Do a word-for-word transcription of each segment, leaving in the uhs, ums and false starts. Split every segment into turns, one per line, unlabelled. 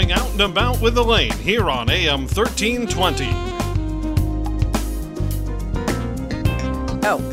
going out and about with Elaine here on A M thirteen twenty.
Oh.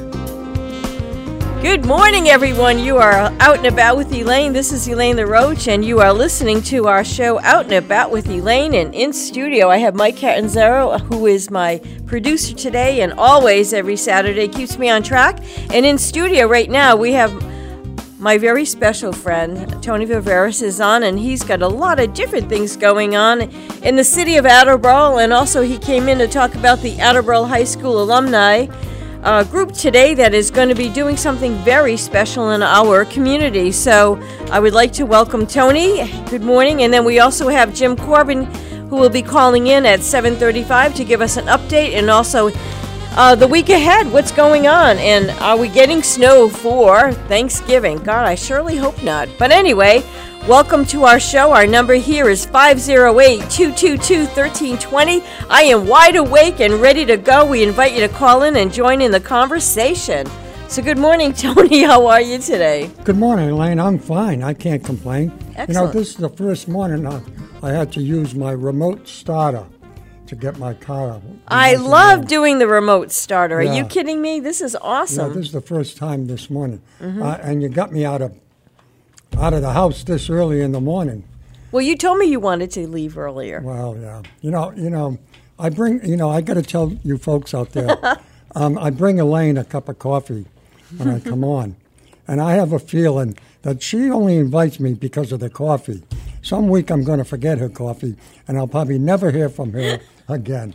Good morning, everyone. You are out and about with Elaine. This is Elaine LaRoche, and you are listening to our show Out and About with Elaine. And in studio, I have Mike Catanzaro, who is my producer today and always every Saturday keeps me on track. And in studio right now, we have my very special friend, Tony Viveris, is on, and he's got a lot of different things going on in the city of Attleboro. And also, he came in to talk about the Attleboro High School alumni Uh, group today that is going to be doing something very special in our community. So I would like to welcome Tony. Good morning. And then we also have Jim Corbin, who will be calling in at seven thirty-five to give us an update, and also uh, the week ahead, what's going on, and are we getting snow for Thanksgiving? God, I surely hope not. But anyway, welcome to our show. Our number here is five oh eight, two two two, one three two zero. I am wide awake and ready to go. We invite you to call in and join in the conversation. So good morning, Tony. How are you today?
Good morning, Elaine. I'm fine. I can't complain.
Excellent.
You know, this is the first morning uh, I had to use my remote starter to get my car up.
I love doing the remote starter. Are
Yeah.
you kidding me? This is awesome.
Yeah, this is the first time this morning.
Mm-hmm.
Uh, and you got me out of out of the house this early in the morning.
Well, you told me you wanted to leave earlier.
Well, yeah. You know, you know, I bring, you know, I got to tell you folks out there, um, I bring Elaine a cup of coffee when I come on. And I have a feeling that she only invites me because of the coffee. Some week I'm going to forget her coffee, and I'll probably never hear from her again.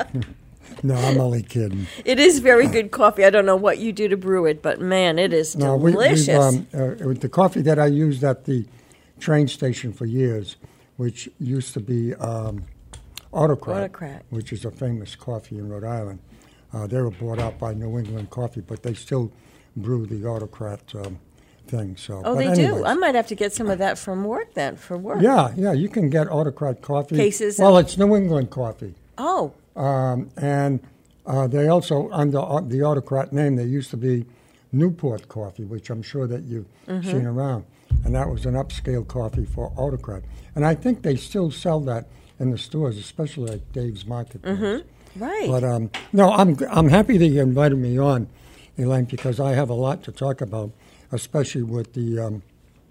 No, I'm only kidding.
It is very good coffee. I don't know what you do to brew it, but man, it is
No, we,
delicious.
we, um, uh, the coffee that I used at the train station for years, which used to be um, Autocrat,
Autocrat,
which is a famous coffee in Rhode Island. Uh, they were bought out by New England Coffee, but they still brew the Autocrat um, thing. So,
oh,
but
they
anyways,
do. I might have to get some of that from work then, for work.
Yeah, yeah, you can get Autocrat coffee.
Cases.
Well, it's New England Coffee.
Oh.
Um, and uh, they also, under uh, the Autocrat name, there used to be Newport Coffee, which I'm sure that you've mm-hmm. seen around. And that was an upscale coffee for Autocrat. And I think they still sell that in the stores, especially at Dave's Marketplace.
Mm-hmm. Right.
But, um, no, I'm I'm happy that you invited me on, Elaine, because I have a lot to talk about, especially with the um,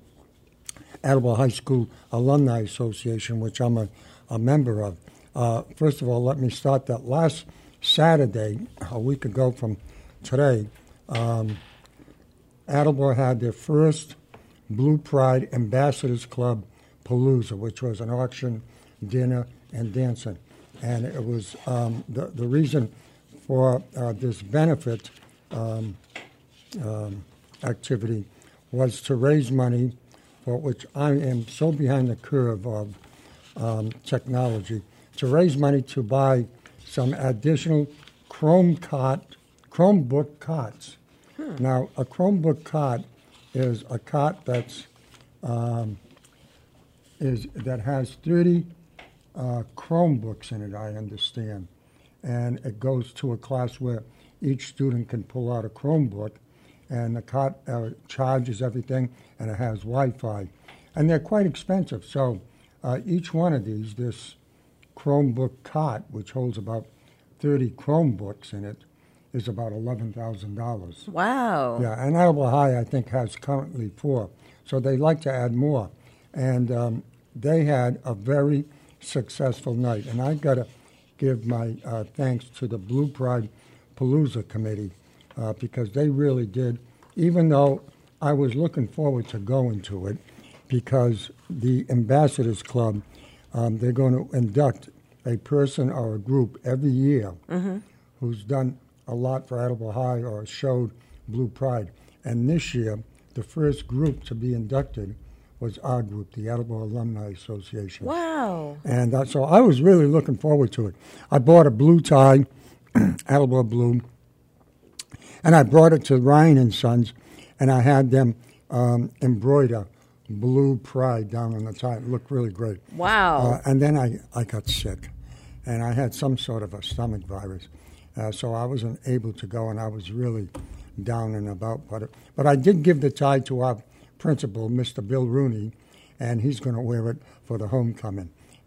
Attleboro High School Alumni Association, which I'm a, a member of. Uh, first of all, let me start that last Saturday, a week ago from today, um, Attleboro had their first Blue Pride Ambassadors Club Palooza, which was an auction, dinner, and dancing. And it was um, the, the reason for uh, this benefit um, um, activity was to raise money, for which I am so behind the curve of um, technology, to raise money to buy some additional Chrome cot, Chromebook cots. Hmm. Now, a Chromebook cot is a cot that's um, is that has thirty uh, Chromebooks in it, I understand, and it goes to a class where each student can pull out a Chromebook, and the cot uh, charges everything, and it has Wi-Fi, and they're quite expensive. So uh, each one of these, this Chromebook cot, which holds about thirty Chromebooks in it, is about eleven thousand dollars.
Wow.
Yeah, and Attleboro High, I think, has currently four. So they'd like to add more. And um, they had a very successful night. And I've got to give my uh, thanks to the Blue Pride Palooza Committee uh, because they really did, even though I was looking forward to going to it, because the Ambassadors Club, um, they're going to induct a person or a group every year mm-hmm. who's done a lot for Attleboro High or showed Blue Pride. And this year, the first group to be inducted was our group, the Attleboro Alumni Association.
Wow.
And uh, so I was really looking forward to it. I bought a blue tie, Attleboro blue, and I brought it to Ryan and Sons, and I had them um, embroider Blue Pride down on the tie. It looked really great.
Wow.
Uh, and then I, I got sick, and I had some sort of a stomach virus. Uh, so I wasn't able to go, and I was really down and about. But, but I did give the tie to our principal, Mister Bill Rooney, and he's going to wear it for the homecoming.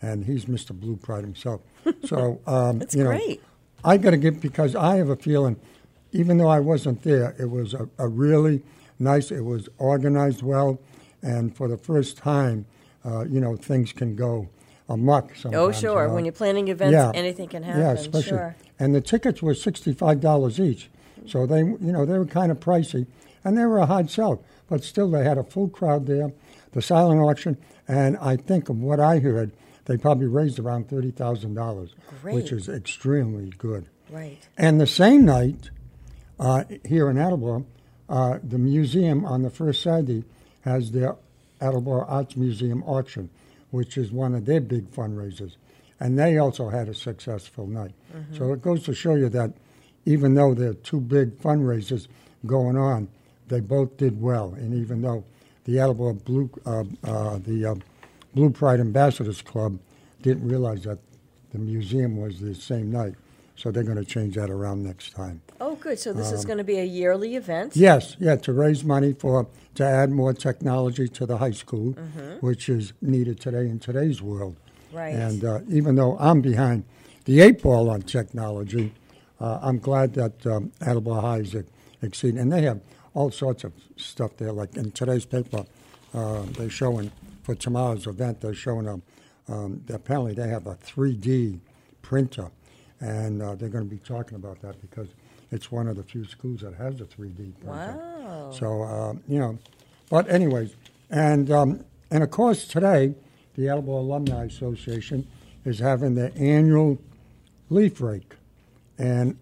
and he's Mister Blue Pride himself. So um,
That's
you know,
great.
I got to give, because I have a feeling, even though I wasn't there, it was a, a really nice. It was organized well, and for the first time, uh, you know, things can go amok sometimes.
Oh, sure.
You know?
When you're planning events,
Yeah.
anything can happen.
Yeah, especially.
Sure.
And the tickets were sixty-five dollars each. So they, you know, they were kind of pricey, and they were a hard sell. But still, they had a full crowd there, the silent auction, and I think of what I heard, they probably raised around thirty thousand dollars, which is extremely good.
Right.
And the same night, uh, here in Attleboro, uh, the museum on the first Saturday has their Attleboro Arts Museum auction, which is one of their big fundraisers. And they also had a successful night. Mm-hmm. So it goes to show you that even though there are two big fundraisers going on, they both did well. And even though the Attleboro Blue, uh, uh, the uh, Blue Pride Ambassadors Club didn't realize that the museum was the same night, so they're going to change that around next time.
Oh, good. So this
Um,
is going to be a yearly event?
Yes, yeah, to raise money for to add more technology to the high school,
Mm-hmm.
which is needed today in today's world.
Right.
And uh, even though I'm behind the eight ball on technology, uh, I'm glad that um, Attleboro High is exceeding. And they have all sorts of stuff there. Like in today's paper, uh, they're showing, for tomorrow's event, they're showing, a, um, apparently they have a three D printer. And uh, they're going to be talking about that because it's one of the few schools that has a three D printer.
Wow.
So, uh, you know, but anyways, and um, and of course today, the Attleboro Alumni Association is having their annual leaf rake. And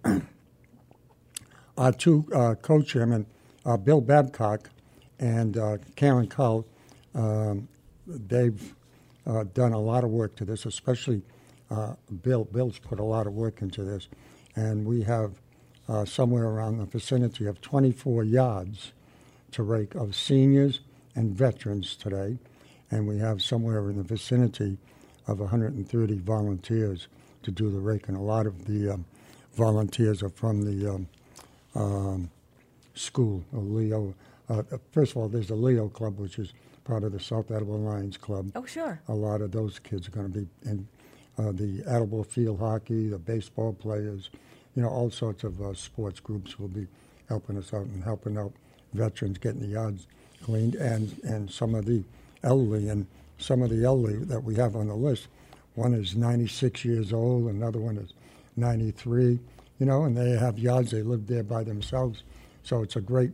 our two uh, co-chairmen, uh, Bill Babcock and uh, Karen Cull, um, they've uh, done a lot of work to this, especially uh, Bill. Bill's put a lot of work into this. And we have uh, somewhere around the vicinity of twenty-four yards to rake of seniors and veterans today. And we have somewhere in the vicinity of one hundred thirty volunteers to do the rake. And a lot of the um, volunteers are from the um, um, school, uh, Leo. Uh, first of all, there's the Leo Club, which is part of the South Attleboro Lions Club.
Oh, sure.
A lot of those kids are going to be in uh, the Attleboro field hockey, the baseball players, you know, all sorts of uh, sports groups will be helping us out and helping out veterans getting the yards cleaned, and, and some of the elderly, and some of the elderly that we have on the list. One is ninety-six years old, another one is ninety-three, you know, and they have yards. They live there by themselves. So it's a great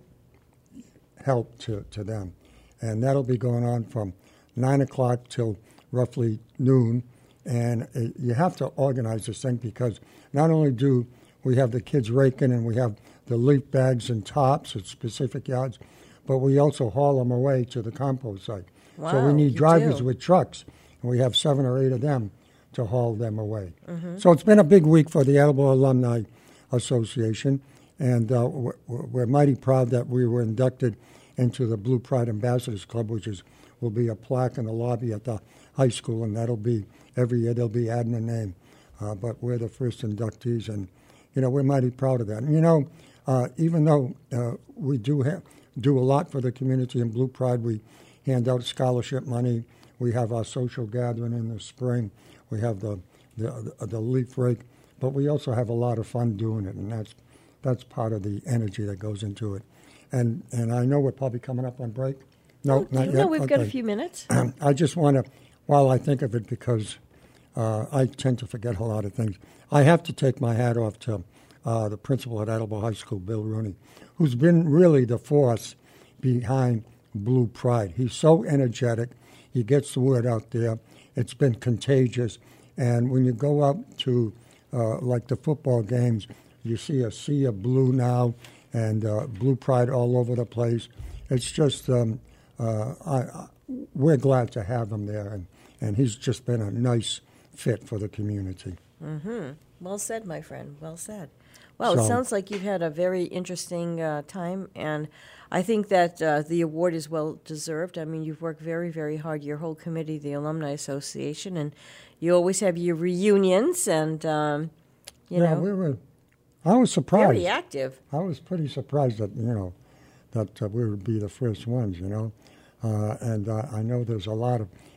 help to, to them. And that'll be going on from nine o'clock till roughly noon. And it, you have to organize this thing because not only do we have the kids raking and we have the leaf bags and tops at specific yards, but we also haul them away to the compost site.
Wow,
so we need
you
drivers
do.
with trucks, and we have seven or eight of them to haul them away.
Mm-hmm.
So it's been a big week for the Attleboro Alumni Association, and uh, we're, we're mighty proud that we were inducted into the Blue Pride Ambassadors Club, which is will be a plaque in the lobby at the high school, and that'll be every year they'll be adding a name. Uh, but we're the first inductees, and you know we're mighty proud of that. And you know, uh, even though uh, we do have do a lot for the community in Blue Pride, we hand out scholarship money. We have our social gathering in the spring. We have the the, the leaf rake, but we also have a lot of fun doing it, and that's that's part of the energy that goes into it. And and I know we're probably coming up on break. No,
oh,
not
you
yet.
know, we've
okay.
got a few minutes.
I just want to, while I think of it, because uh, I tend to forget a lot of things, I have to take my hat off to uh, the principal at Attleboro High School, Bill Rooney, who's been really the force behind Blue Pride. He's so energetic. He gets the word out there. It's been contagious. And when you go up to, uh, like, the football games, you see a sea of blue now and uh, Blue Pride all over the place. It's just, um, uh, I, I, we're glad to have him there. And, and he's just been a nice fit for the community.
Mm-hmm. Well said, my friend. Well said. Well,
So-
it sounds like you've had a very interesting uh, time, and I think that uh, the award is well deserved. I mean, you've worked very, very hard, your whole committee, the Alumni Association, and you always have your reunions, and, um, you
yeah,
know,
we were, I was surprised.
very active.
I was pretty surprised that, you know, that uh, we would be the first ones, you know. Uh, and uh, I know there's a lot of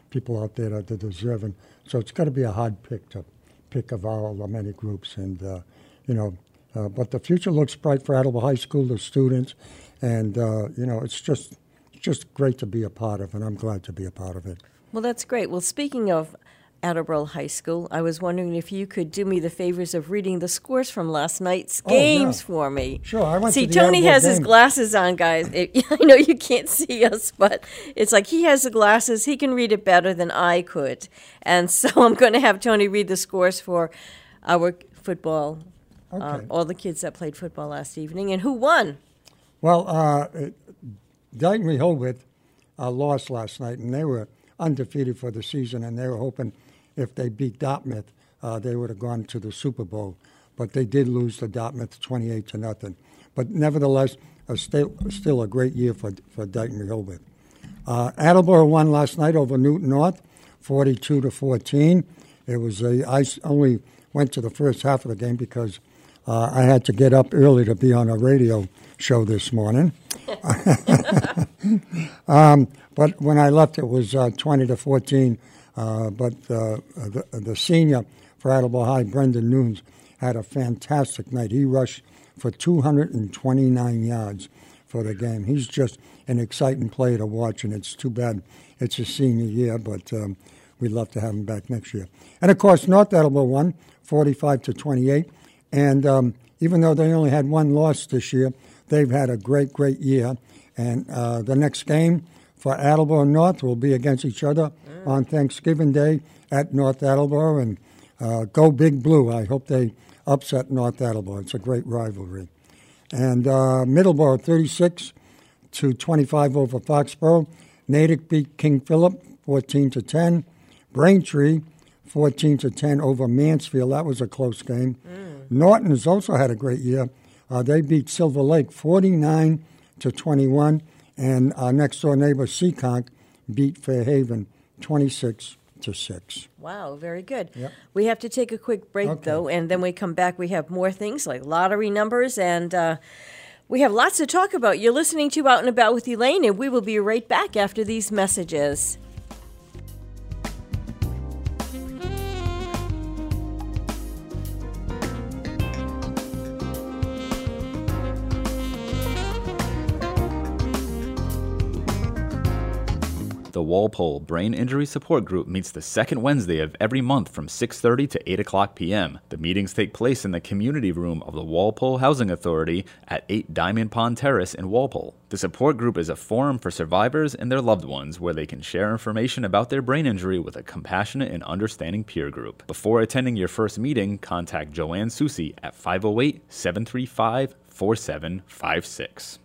people out there that are deserving. So it's got to be a hard pick to pick of all the many groups. And, uh, you know, uh, but the future looks bright for Attleboro High School, the students. And, uh, you know, it's just, it's just great to be a part of, and I'm glad to be a part of it.
Well, that's great. Well, speaking of Attleboro High School, I was wondering if you could do me the favors of reading the scores from last night's games oh, yeah. for me.
Sure, I went
see,
to the
Tony has
game.
his glasses on, guys. It, I know you can't see us, but it's like he has the glasses. He can read it better than I could. And so I'm going to have Tony read the scores for our football,
okay.
um, all the kids that played football last evening. And who won?
Well, uh, Dayton Rehoboth uh, lost last night, and they were undefeated for the season, and they were hoping if they beat Dartmouth, uh, they would have gone to the Super Bowl. But they did lose to Dartmouth twenty-eight to nothing. But nevertheless, uh, still, still a great year for, for Dayton Rehoboth. Uh, Attleboro won last night over Newton North, forty-two to fourteen. It was a, I only went to the first half of the game because uh, I had to get up early to be on a radio show this morning. um, but when I left, it was uh, twenty to fourteen. Uh, but uh, the, the senior for Attleboro High, Brendan Nunes, had a fantastic night. He rushed for two hundred twenty-nine yards for the game. He's just an exciting player to watch, and it's too bad it's his senior year, but um, we'd love to have him back next year. And, of course, North Attleboro won forty-five to twenty-eight, and um, even though they only had one loss this year, they've had a great, great year. And uh, the next game for Attleboro and North will be against each other mm. on Thanksgiving Day at North Attleboro. And uh, go Big Blue. I hope they upset North Attleboro. It's a great rivalry. And uh, Middleborough, thirty-six to twenty-five over Foxborough. Natick beat King Philip, fourteen to ten. Braintree, fourteen to ten over Mansfield. That was a close game. Mm. Norton has also had a great year. Uh, they beat Silver Lake, forty-nine to twenty-one. And our next-door neighbor, Seekonk, beat Fairhaven, twenty-six to six.
Wow, very good.
Yep.
We have to take a quick break,
okay.
though, and then we come back. We have more things like lottery numbers, and uh, we have lots to talk about. You're listening to Out and About with Elaine, and we will be right back after these messages.
The Walpole Brain Injury Support Group meets the second Wednesday of every month from six thirty to eight o'clock p.m. The meetings take place in the community room of the Walpole Housing Authority at eight Diamond Pond Terrace in Walpole. The support group is a forum for survivors and their loved ones where they can share information about their brain injury with a compassionate and understanding peer group. Before attending your first meeting, contact Joanne Susi at five oh eight, seven three five, four seven five six.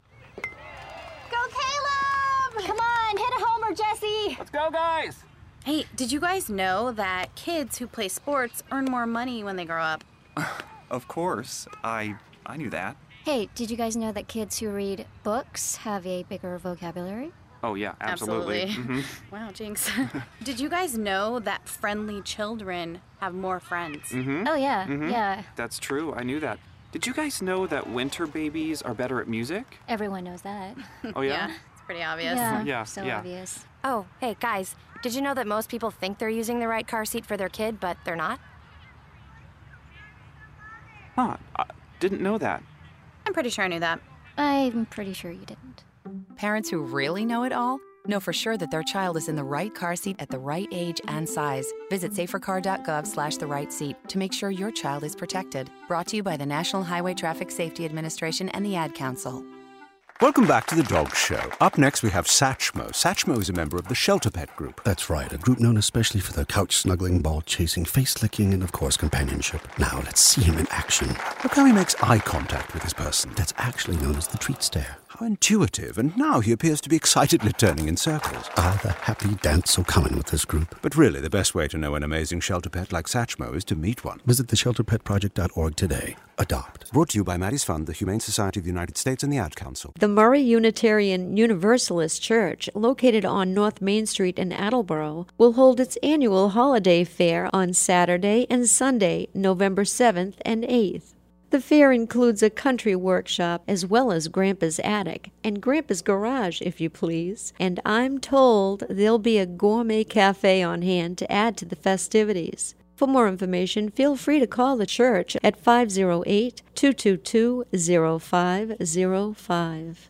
Come on, hit a homer, Jesse!
Let's go, guys!
Hey, did you guys know that kids who play sports earn more money when they grow up?
Of course. I I knew that.
Hey, did you guys know that kids who read books have a bigger vocabulary?
Oh, yeah, absolutely.
Absolutely.
Mm-hmm.
Wow, jinx. Did you guys know that friendly children have more friends?
Mm-hmm.
Oh, yeah,
mm-hmm.
yeah.
That's true. I knew that. Did you guys know that winter babies are better at music?
Everyone knows that.
Oh, yeah?
Yeah, it's pretty obvious.
Yeah,
Yeah,
so
yeah.
obvious.
Oh, hey, guys, did you know that most people think they're using the right car seat for their kid, but they're not?
Huh, I didn't know that.
I'm pretty sure I knew that.
I'm pretty sure you didn't.
Parents who really know it all know for sure that their child is in the right car seat at the right age and size. Visit safercar.gov slash the right seat to make sure your child is protected. Brought to you by the National Highway Traffic Safety Administration and the Ad Council.
Welcome back to the Dog Show. Up next, we have Satchmo. Satchmo is a member of the Shelter Pet Group.
That's right, a group known especially for their couch-snuggling, ball-chasing, face-licking, and, of course, companionship. Now, let's see him in action.
Look how he makes eye contact with his person.
That's actually known as the treat stare.
How intuitive, and now he appears to be excitedly turning in circles.
Ah, the happy dance so common with this group.
But really, the best way to know an amazing shelter pet like Satchmo is to meet one.
Visit the shelter pet project dot org today. Adopt.
Brought to you by Maddie's Fund, the Humane Society of the United States, and the Ad Council.
The Murray Unitarian Universalist Church, located on North Main Street in Attleboro, will hold its annual holiday fair on Saturday and Sunday, November seventh and eighth. The fair includes a country workshop as well as Grandpa's attic and Grandpa's garage, if you please. And I'm told there'll be a gourmet cafe on hand to add to the festivities. For more information, feel free to call the church at five oh eight, two two two, oh five oh five.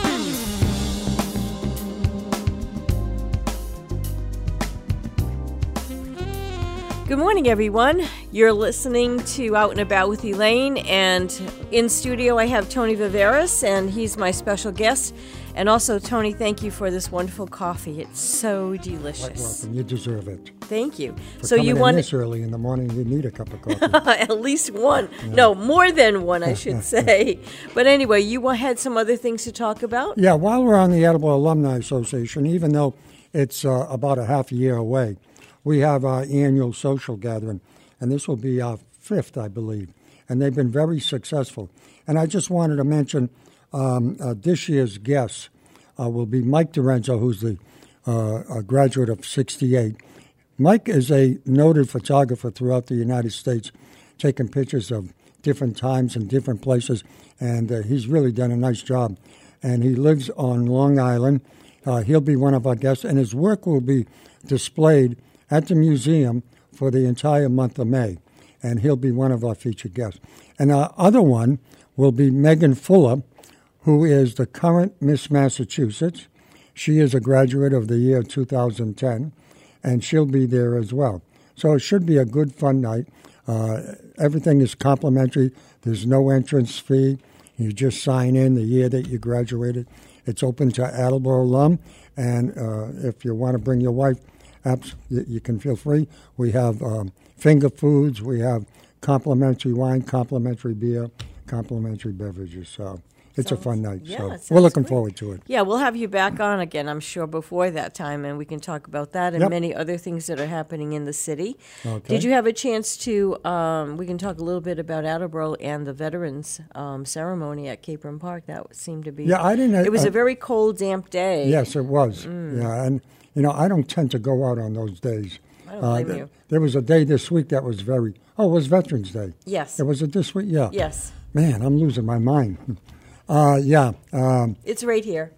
Good morning, everyone. You're listening to Out and About with Elaine, and in studio I have Tony Viveris, and he's my special guest. And also, Tony, thank you for this wonderful coffee. It's so delicious.
Quite welcome. You deserve it.
Thank you.
For
so
coming
you
in
want
this early in the morning, you need a cup of coffee.
At least one. Yeah. No, more than one, I should say. But anyway, you had some other things to talk about?
Yeah, while we're on the Attleboro Alumni Association, even though it's uh, about a half a year away, we have our annual social gathering, and this will be our fifth, I believe. And they've been very successful. And I just wanted to mention um, uh, this year's guests uh, will be Mike Dorenzo, who's the uh, a graduate of sixty-eight. Mike is a noted photographer throughout the United States, taking pictures of different times and different places, and uh, he's really done a nice job. And he lives on Long Island. Uh, he'll be one of our guests, and his work will be displayed at the museum for the entire month of May, and he'll be one of our featured guests. And our other one will be Megan Fuller, who is the current Miss Massachusetts. She is a graduate of the year two thousand ten, and she'll be there as well. So it should be a good, fun night. Uh, everything is complimentary. There's no entrance fee. You just sign in the year that you graduated. It's open to Attleboro alum, and uh, if you want to bring your wife, Apps, you can feel free. We have um, finger foods. We have complimentary wine, complimentary beer, complimentary beverages. So it's sounds, a fun night.
Yeah,
so we're looking
great.
forward to it.
Yeah, we'll have you back on again, I'm sure, before that time, and we can talk about that and
yep.
many other things that are happening in the city.
Okay.
Did you have a chance to, um, we can talk a little bit about Attleboro and the Veterans um, ceremony at Capron Park. That seemed to be...
Yeah, I didn't...
It was
uh,
a very cold, damp day.
Yes, it was.
Mm.
Yeah, and... You know, I don't tend to go out on those days.
I don't blame
uh,
you.
There was a day this week that was very... Oh, it was Veterans Day.
Yes.
It was it this week? Yeah.
Yes.
Man, I'm losing my mind. Uh, yeah. Um,
it's right here.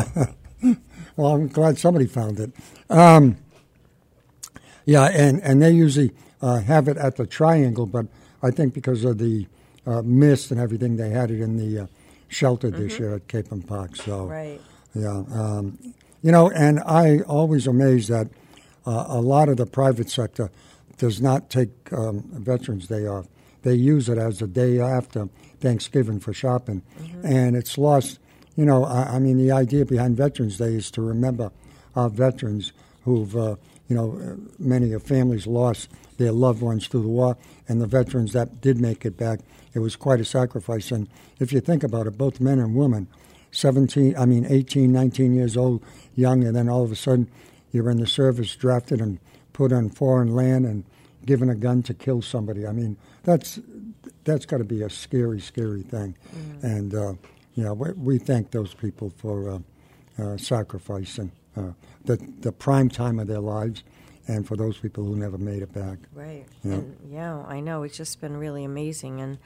Well, I'm glad somebody found it. Um, yeah, and, and they usually uh, have it at the Triangle, but I think because of the uh, mist and everything, they had it in the uh, shelter this mm-hmm. year at Capron Park. So,
right.
Yeah. Um, You know, and I always amazed that uh, a lot of the private sector does not take um, Veterans Day off. They use it as a day after Thanksgiving for shopping. Mm-hmm. And it's lost, you know, I, I mean, the idea behind Veterans Day is to remember our veterans who've, uh, you know, many of families lost their loved ones through the war, and the veterans that did make it back. It was quite a sacrifice. And if you think about it, both men and women, seventeen, I mean, eighteen, nineteen years old, young, and then all of a sudden you're in the service, drafted and put on foreign land and given a gun to kill somebody. I mean, that's that's got to be a scary, scary thing. Mm. And, uh, you know, we, we thank those people for uh, uh, sacrificing uh, the, the prime time of their lives and for those people who never made it back.
Right.
You know?
And, yeah, I know. It's just been really amazing. And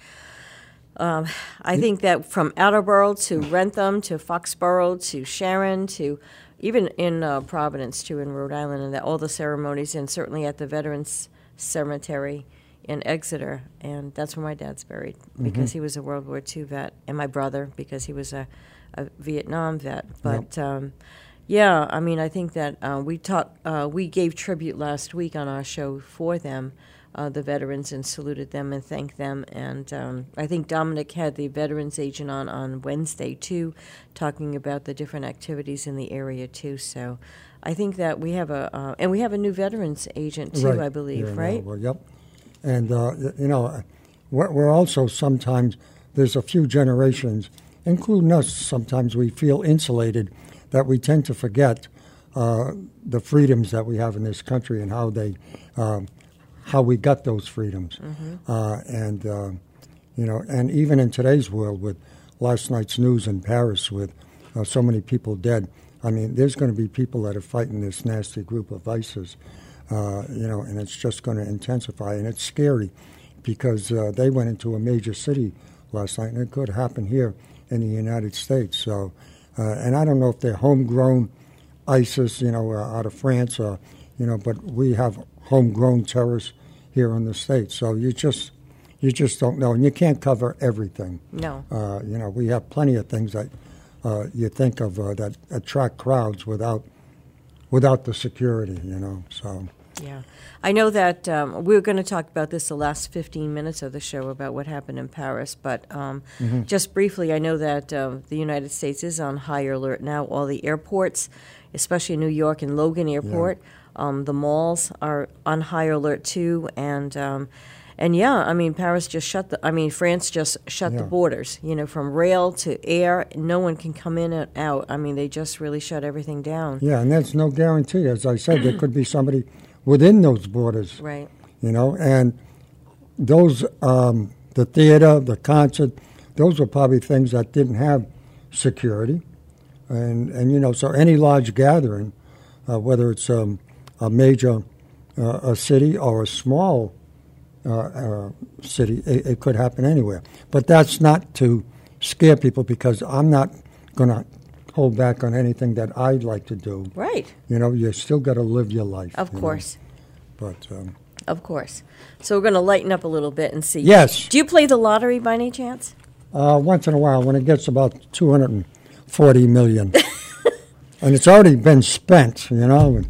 Um, I think that from Attleboro to Wrentham to Foxborough to Sharon to even in uh, Providence too in Rhode Island, and that all the ceremonies, and certainly at the Veterans Cemetery in Exeter, and that's where my dad's buried mm-hmm. because he was a World War Two vet, and my brother because he was a, a Vietnam vet. But yep. um, yeah, I mean, I think that uh, we talk, uh, we gave tribute last week on our show for them. Uh, the veterans, and saluted them and thanked them. And um, I think Dominic had the veterans agent on on Wednesday, too, talking about the different activities in the area, too. So I think that we have a, uh, and we have a new veterans agent, too,
right.
I believe,
yeah,
right?
Well, yep. And, uh, you know, we're, we're also sometimes, there's a few generations, including us, sometimes we feel insulated, that we tend to forget uh, the freedoms that we have in this country and how they... Um, how we got those freedoms. Mm-hmm. Uh, and, uh, you know, and even in today's world with last night's news in Paris with uh, so many people dead, I mean, there's going to be people that are fighting this nasty group of ISIS, uh, you know, and it's just going to intensify. And it's scary because uh, they went into a major city last night, and it could happen here in the United States. So, uh, and I don't know if they're homegrown ISIS, you know, uh, out of France, or, you know, but we have homegrown terrorists here in the States. So you just you just don't know, and you can't cover everything.
No.
Uh, you know, we have plenty of things that uh, you think of uh, that attract crowds without without the security, you know, so.
Yeah. I know that um, we were going to talk about this the last fifteen minutes of the show about what happened in Paris, but um,
Mhm.
just briefly, I know that um, the United States is on high alert now. All the airports, especially New York and Logan Airport, um, the malls are on high alert too, and um, and yeah, I mean Paris just shut the. I mean France just shut the
Yeah.
borders. You know, from rail to air, no one can come in and out. I mean, they just really shut everything down.
Yeah, and there's no guarantee. As I said, there could be somebody within those borders.
Right.
You know, and those, um, the theater, the concert, those were probably things that didn't have security. And, and you know, so any large gathering, uh, whether it's um, a major uh, a city or a small uh, uh, city, it, it could happen anywhere. But that's not to scare people, because I'm not going to hold back on anything that I'd like to do.
Right.
You know, you still got to live your life.
Of
you
course.
know. But um,
Of course. So we're going to lighten up a little bit and see.
Yes.
Do you play the lottery by any chance?
uh, once in a while, when it gets about two hundred forty million, and it's already been spent, you know.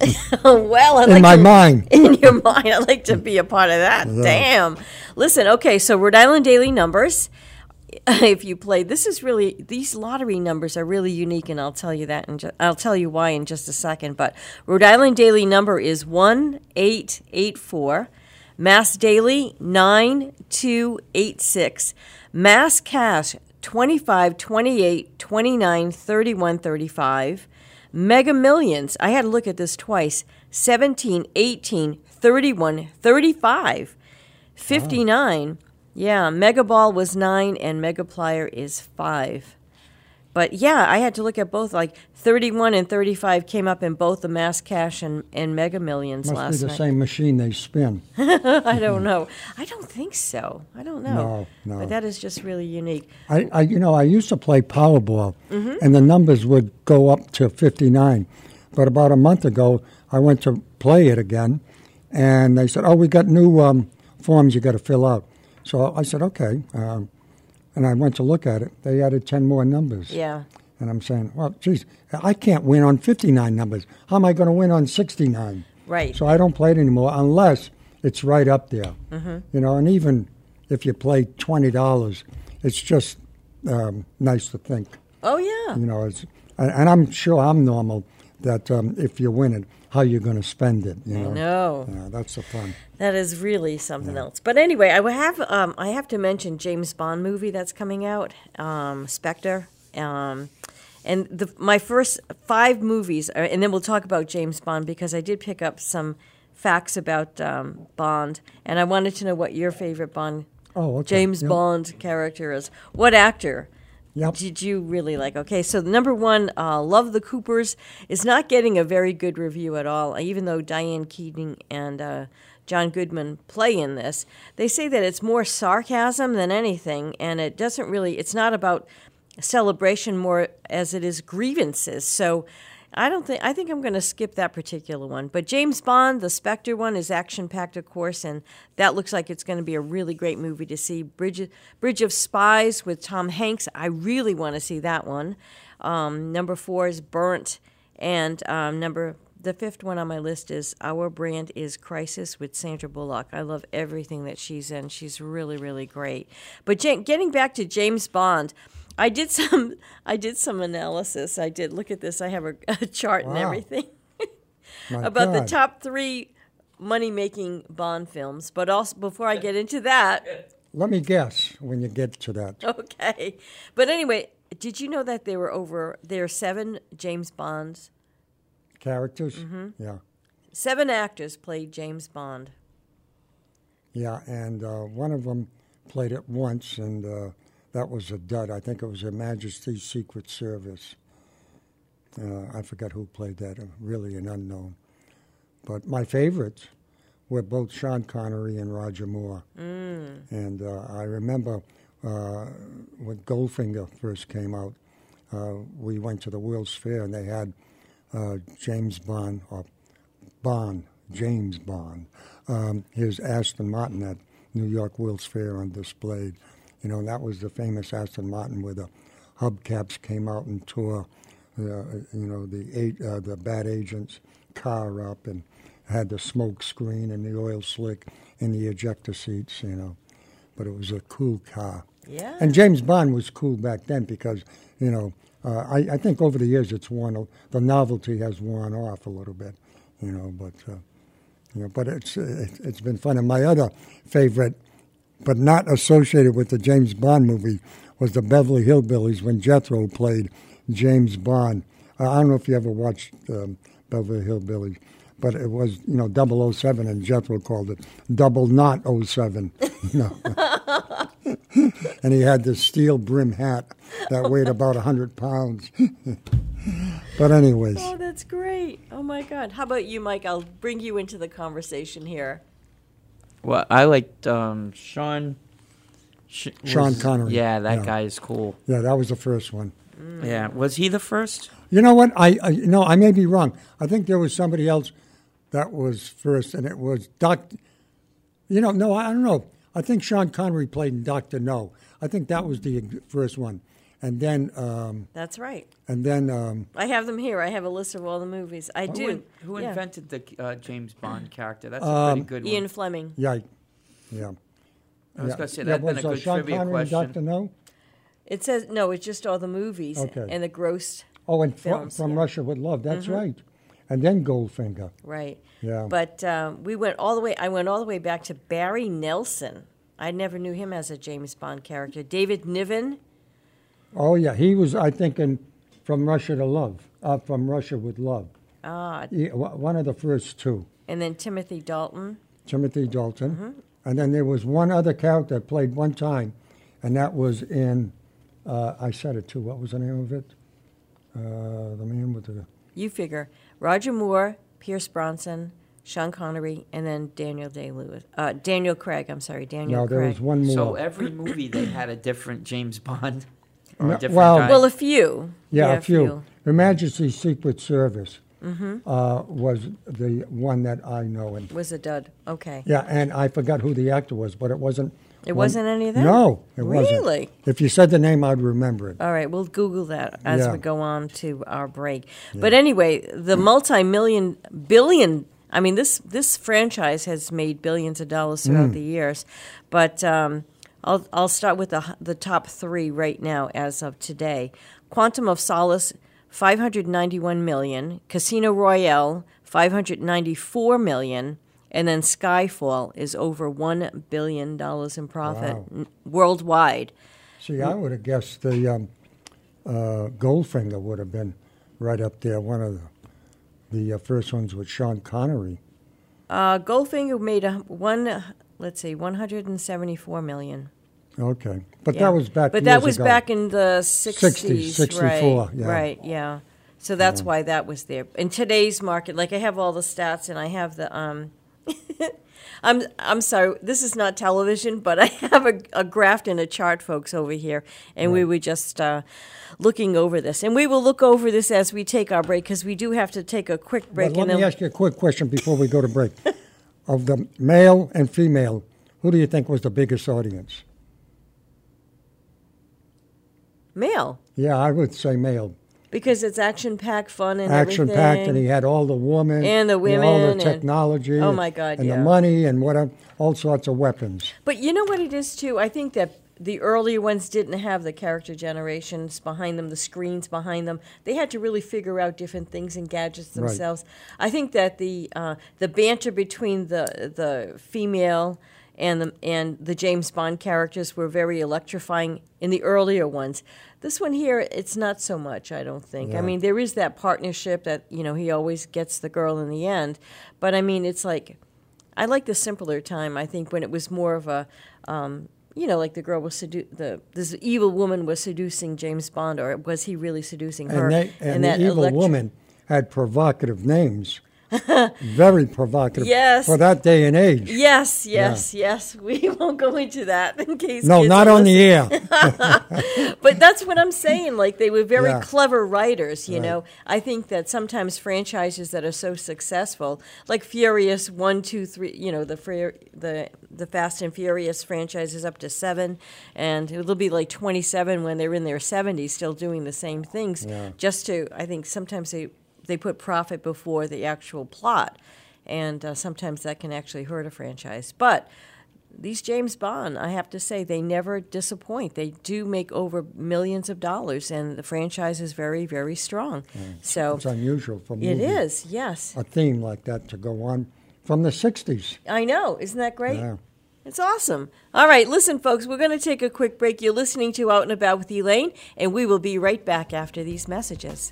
Well, I'd
In
like
my
to,
mind.
In your mind, I'd like to be a part of that.
Yeah.
Damn. Listen, okay, so Rhode Island Daily Numbers. If you play, this is really, these lottery numbers are really unique, and I'll tell you that, and ju- I'll tell you why in just a second. But Rhode Island Daily number is one eight eight four, Mass Daily nine two eight six, Mass Cash twenty-five twenty-eight twenty-nine thirty-one thirty-five, Mega Millions, I had to look at this twice, seventeen eighteen thirty-one thirty-five, fifty-nine. Yeah, Mega Ball was nine and Mega Plier is five. But yeah, I had to look at both. Like thirty-one and thirty-five came up in both the Mass Cash and, and Mega Millions
Must
last
be the
night.
same machine they spin.
I don't know. I don't think so. I don't know.
No, no.
But that is just really unique.
I, I, you know, I used to play Powerball,
Mhm.
and the numbers would go up to fifty-nine. But about a month ago, I went to play it again, and they said, "Oh, we got new um, forms you got to fill out." So I said, "Okay," um, and I went to look at it. They added ten more numbers.
Yeah.
And I'm saying, "Well, geez, I can't win on fifty-nine numbers. How am I going to win on sixty-nine?"
Right.
So I don't play it anymore unless it's right up there.
Mhm.
You know, and even if you play twenty dollars, it's just um, nice to think.
Oh, yeah.
You know, it's, and, and I'm sure I'm normal that um, if you win it, how you're going to spend it. You
I
know,
know.
Yeah, that's the fun.
That is really something else. But anyway, I would have um, I have to mention James Bond movie that's coming out, um, Spectre. Um, and the, my first five movies, are, and then we'll talk about James Bond, because I did pick up some facts about um, Bond, and I wanted to know what your favorite Bond,
Oh, okay.
James
Yep.
Bond character is. What actor
Yep.
did you really like? Okay, so number one, uh, Love the Coopers is not getting a very good review at all, even though Diane Keaton and uh, John Goodman play in this. They say that it's more sarcasm than anything, and it doesn't really, it's not about celebration more as it is grievances. So I don't think, I think I'm going to skip that particular one. But James Bond, the Spectre one, is action-packed, of course, and that looks like it's going to be a really great movie to see. Bridge, Bridge of Spies with Tom Hanks, I really want to see that one. Um, number four is Burnt, and um, number the fifth one on my list is Our Brand is Crisis with Sandra Bullock. I love everything that she's in. She's really, really great. But Jane, getting back to James Bond, I did some I did some analysis. I did look at this. I have a, a chart and
Wow.
everything
My
about the
God.
top three money-making Bond films. But also, before I get into that,
Let me guess when you get to that.
okay. But anyway, did you know that there were over there are seven James Bonds?
Characters?
Mm-hmm.
Yeah.
Seven actors played James Bond.
Yeah, and uh, one of them played it once, and uh, that was a dud. I think it was Her Majesty's Secret Service. Uh, I forgot who played that, uh, really an unknown. But my favorites were both Sean Connery and Roger Moore.
Mm.
And uh, I remember uh, when Goldfinger first came out, uh, we went to the World's Fair, and they had uh, James Bond, or Bond, James Bond. Um, his Aston Martin at New York World's Fair on display. You know, and that was the famous Aston Martin where the hubcaps came out and tore, uh, you know, the eight, uh, the bad agent's car up, and had the smoke screen and the oil slick in the ejector seats, you know. But it was a cool car.
Yeah.
And James Bond was cool back then because, you know, uh, I, I think over the years it's worn, the novelty has worn off a little bit, you know, but, uh, you know, but it's, it, it's been fun. And my other favorite, but not associated with the James Bond movie, was the Beverly Hillbillies when Jethro played James Bond. Uh, I don't know if you ever watched um, Beverly Hillbillies, but it was, you know, double oh seven, and Jethro called it Double Not oh seven. You know. And he had this steel brim hat that weighed about one hundred pounds. But anyways.
Oh, that's great. Oh, my God. How about you, Mike? I'll bring you into the conversation here.
Well, I liked um, Sean. Sh-
Sean
was,
Connery.
Yeah, that
yeah.
guy is cool.
Yeah, that was the first one.
Mm.
Yeah, was he the first?
You know what? I, I no, I may be wrong. I think there was somebody else that was first, and it was Doc. You know, no, I don't know. I think Sean Connery played Doctor No. I think that was the first one, and then. Um,
That's right.
And then. Um,
I have them here. I have a list of all the movies. I
who
do.
In, who
yeah.
invented the uh, James Bond character? That's a
um,
pretty good one.
Ian Fleming.
Yeah, yeah.
I was
yeah.
going to say
yeah,
that'd been a
was, uh,
good
Sean
trivia
Connery
question.
And Doctor No?
It says no. It's just all the movies
Okay.
and the grossed.
Oh, and
films,
from
yeah.
Russia with Love. That's
Mhm.
right. And then Goldfinger.
Right.
Yeah.
But um, we went all the way. I went all the way back to Barry Nelson. I never knew him as a James Bond character. David Niven.
Oh yeah, he was. I think in From Russia to Love. Uh, From Russia with Love.
Ah.
He, one of the first two.
And then Timothy Dalton.
Timothy Dalton.
Mm-hmm.
And then there was one other character that played one time, and that was in. Uh, I said it too. What was the name of it? Uh, the man with the.
You figure Roger Moore, Pierce Bronson, Sean Connery, and then Daniel Day-Lewis. Uh, Daniel Craig. I'm sorry, Daniel
No,
Craig.
there was one more.
So every movie they had a different James Bond. Or
No,
a different
well,
guy.
Well, a few.
Yeah,
Yeah,
a
a
few.
few.
Her Majesty's Secret Service
Mhm.
uh, was the one that I know. And
Was a dud. Okay.
yeah, and I forgot who the actor was, but it wasn't.
It
one-
wasn't any of them?
No, it wasn't.
Really?
If you said the name, I'd remember it.
All right, we'll Google that as
Yeah.
we go on to our break. But anyway, the multi-million, billion, I mean, this, this franchise has made billions of dollars throughout
Mm.
the years. But um, I'll, I'll start with the, the top three right now as of today. Quantum of Solace, five hundred ninety-one million dollars. Casino Royale, five hundred ninety-four million dollars. And then Skyfall is over one billion dollars in profit
Wow.
n- worldwide.
See, I would have guessed the um, uh, Goldfinger would have been right up there, one of the, the uh, first ones with Sean Connery.
Uh, Goldfinger made a one, let's see, one hundred seventy-four million.
Okay. But
Yeah.
that was back
But that
years
was
ago.
back in the sixties,
sixties, sixty-four,
right?
yeah.
Right, yeah. So that's
Yeah.
why that was there. In today's market, like I have all the stats and I have the um I'm I'm sorry, this is not television, but I have a, a graph and a chart, folks, over here, and we were just uh, looking over this, and we will look over this as we take our break because we do have to take a quick break.
But let
and
me
then
ask you a quick question before we go to break. Of the male and female, who do you think was the biggest audience?
male
Yeah, I would say male.
because it's action packed, fun, and
Action
everything.
packed, and he had all the women
And the
and all
women
the
and-
technology,
oh my God,
and
yeah.
the money, and what all sorts of weapons.
But you know what it is, too? I think that the earlier ones didn't have the character generations behind them, the screens behind them. They had to really figure out different things and gadgets
Right.
themselves. I think that the uh, the banter between the the female and the, and the James Bond characters were very electrifying in the earlier ones. This one here, it's not so much, I don't think.
Yeah.
I mean, there is that partnership that, you know, he always gets the girl in the end. But, I mean, it's like, I like the simpler time, I think, when it was more of a, um, you know, like the girl was sedu- the this evil woman was seducing James Bond, or was he really seducing her?
And, they, and
that
the evil
electri-
woman had provocative names Very provocative.
Yes.
For that day and age.
Yes, yes, yeah. yes. We won't go into that in case.
No, not on the air.
But that's what I'm saying. Like, they were very
Yeah.
clever writers, you
Right.
know. I think that sometimes franchises that are so successful, like Furious one, two, three, you know, the Fur- the the Fast and Furious franchise is up to seven, and it'll be like twenty-seven when they're in their seventies, still doing the same things.
Yeah.
Just to, I think sometimes they they put profit before the actual plot, and uh, sometimes that can actually hurt a franchise. But these James Bond, I have to say, they never disappoint. They do make over millions of dollars, and the franchise is very, very strong.
Yeah.
So
It's unusual for
it
movies,
is, yes.
a theme like that to go on from the sixties.
I know. Isn't that great?
Yeah.
It's awesome. All right, listen, folks, we're going to take a quick break. You're listening to Out and About with Elaine, and we will be right back after these messages.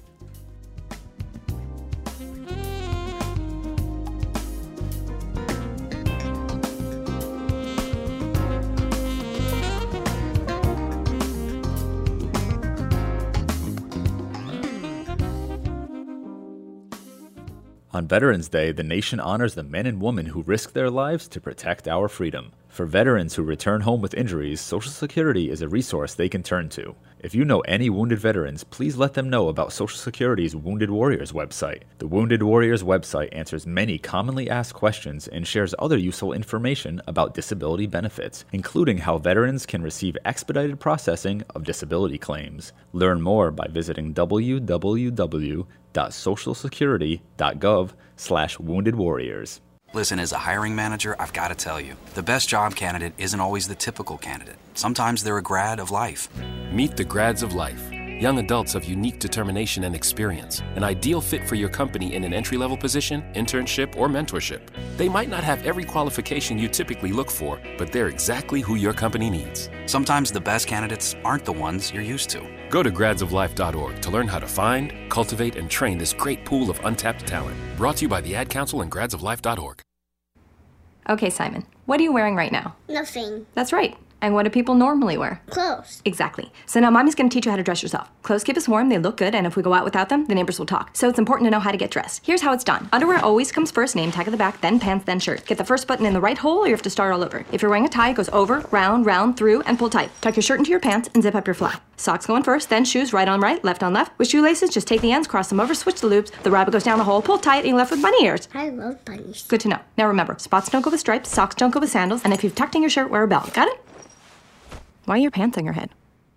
On Veterans Day, the nation honors the men and women who risk their lives to protect our freedom. For veterans who return home with injuries, Social Security is a resource they can turn to. If you know any wounded veterans, please let them know about Social Security's Wounded Warriors website. The Wounded Warriors website answers many commonly asked questions and shares other useful information about disability benefits, including how veterans can receive expedited processing of disability claims. Learn more by visiting w w w dot social security dot gov slash wounded warriors.
Listen, as a hiring manager, I've got to tell you, the best job candidate isn't always the typical candidate. Sometimes they're a grad of life.
Meet the grads of life. Young adults of unique determination and experience. An ideal fit for your company in an entry-level position, internship, or mentorship. They might not have every qualification you typically look for, but they're exactly who your company needs.
Sometimes the best candidates aren't the ones you're used to.
Go to grads of life dot org to learn how to find, cultivate, and train this great pool of untapped talent. Brought to you by the Ad Council and grads of life dot org.
Okay, Simon, what are you wearing right now?
Nothing.
That's right. And what do people normally wear?
Clothes.
Exactly. So now Mommy's going to teach you how to dress yourself. Clothes keep us warm, they look good, and if we go out without them, the neighbors will talk. So it's important to know how to get dressed. Here's how it's done. Underwear always comes first, name tag at the back, then pants, then shirt. Get the first button in the right hole, or you have to start all over. If you're wearing a tie, it goes over, round, round, through, and pull tight. Tuck your shirt into your pants and zip up your fly. Socks going first, then shoes right on right, left on left. With shoelaces, just take the ends, cross them over, switch the loops. The rabbit goes down the hole, pull tight, and you're left with bunny ears.
I love bunnies.
Good to know. Now remember, spots don't go with stripes, socks don't go with sandals, and if you've tucked in your shirt, wear a belt. Got it? Why are your pants on your head?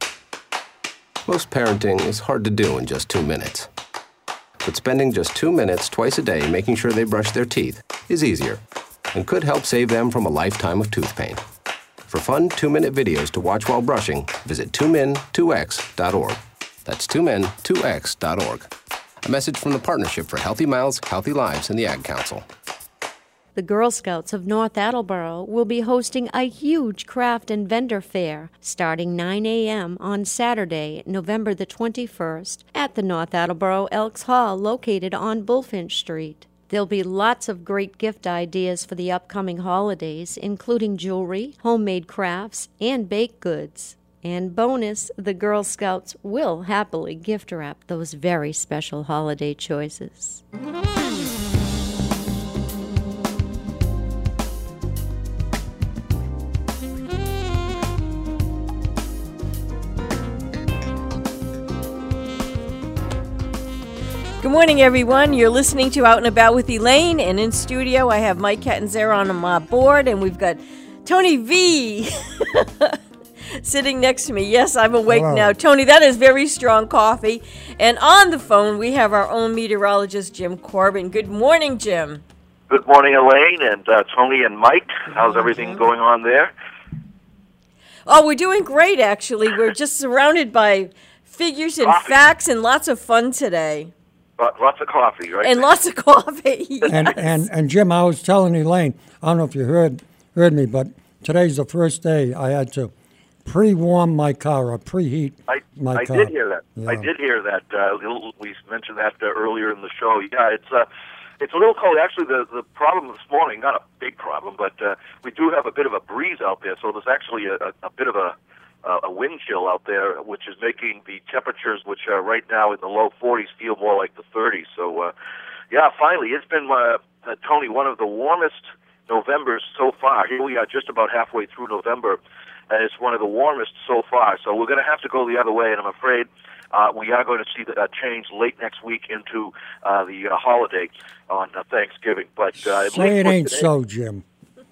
Most parenting is hard to do in just two minutes. But spending just two minutes twice a day making sure they brush their teeth is easier and could help save them from a lifetime of tooth pain. For fun two-minute videos to watch while brushing, visit two min two x dot org. That's two min two x dot org. A message from the Partnership for Healthy Mouths, Healthy Lives, and the Ad Council.
The Girl Scouts of North Attleboro will be hosting a huge craft and vendor fair starting nine a.m. on Saturday, November the twenty-first, at the North Attleboro Elks Hall located on Bullfinch Street. There'll be lots of great gift ideas for the upcoming holidays, including jewelry, homemade crafts, and baked goods. And bonus, the Girl Scouts will happily gift wrap those very special holiday choices.
Good morning, everyone. You're listening to Out and About with Elaine, and in studio I have Mike Catanzaro on my board, and we've got Tony V sitting next to me. Yes, I'm awake
Hello.
now. Tony, that is very strong coffee. And on the phone we have our own meteorologist, Jim Corbin. Good morning, Jim.
Good morning, Elaine, and uh, Tony and Mike. How's everything going on there?
Oh, we're doing great, actually. We're just surrounded by figures and
Coffee.
facts and lots of fun today.
But lots of coffee, right?
And lots of coffee. Yes.
And, and and Jim, I was telling Elaine, I don't know if you heard heard me, but today's the first day I had to pre-warm my car or preheat
I,
my
I
car.
did hear that.
Yeah.
I did hear that. Uh, we mentioned that uh, earlier in the show. Yeah, it's uh, it's a little cold. Actually, the the problem this morning, not a big problem, but uh, we do have a bit of a breeze out there. So there's actually a, a, a bit of a Uh, a wind chill out there, which is making the temperatures, which are right now in the low forties, feel more like the thirties. So, uh, Yeah, finally. It's been, uh, uh, Tony, one of the warmest Novembers so far. Here we are just about halfway through November, and it's one of the warmest so far. So we're going to have to go the other way, and I'm afraid uh, we are going to see that uh, change late next week into uh, the uh, holiday on uh, Thanksgiving. But uh,
Say it ain't so, Jim.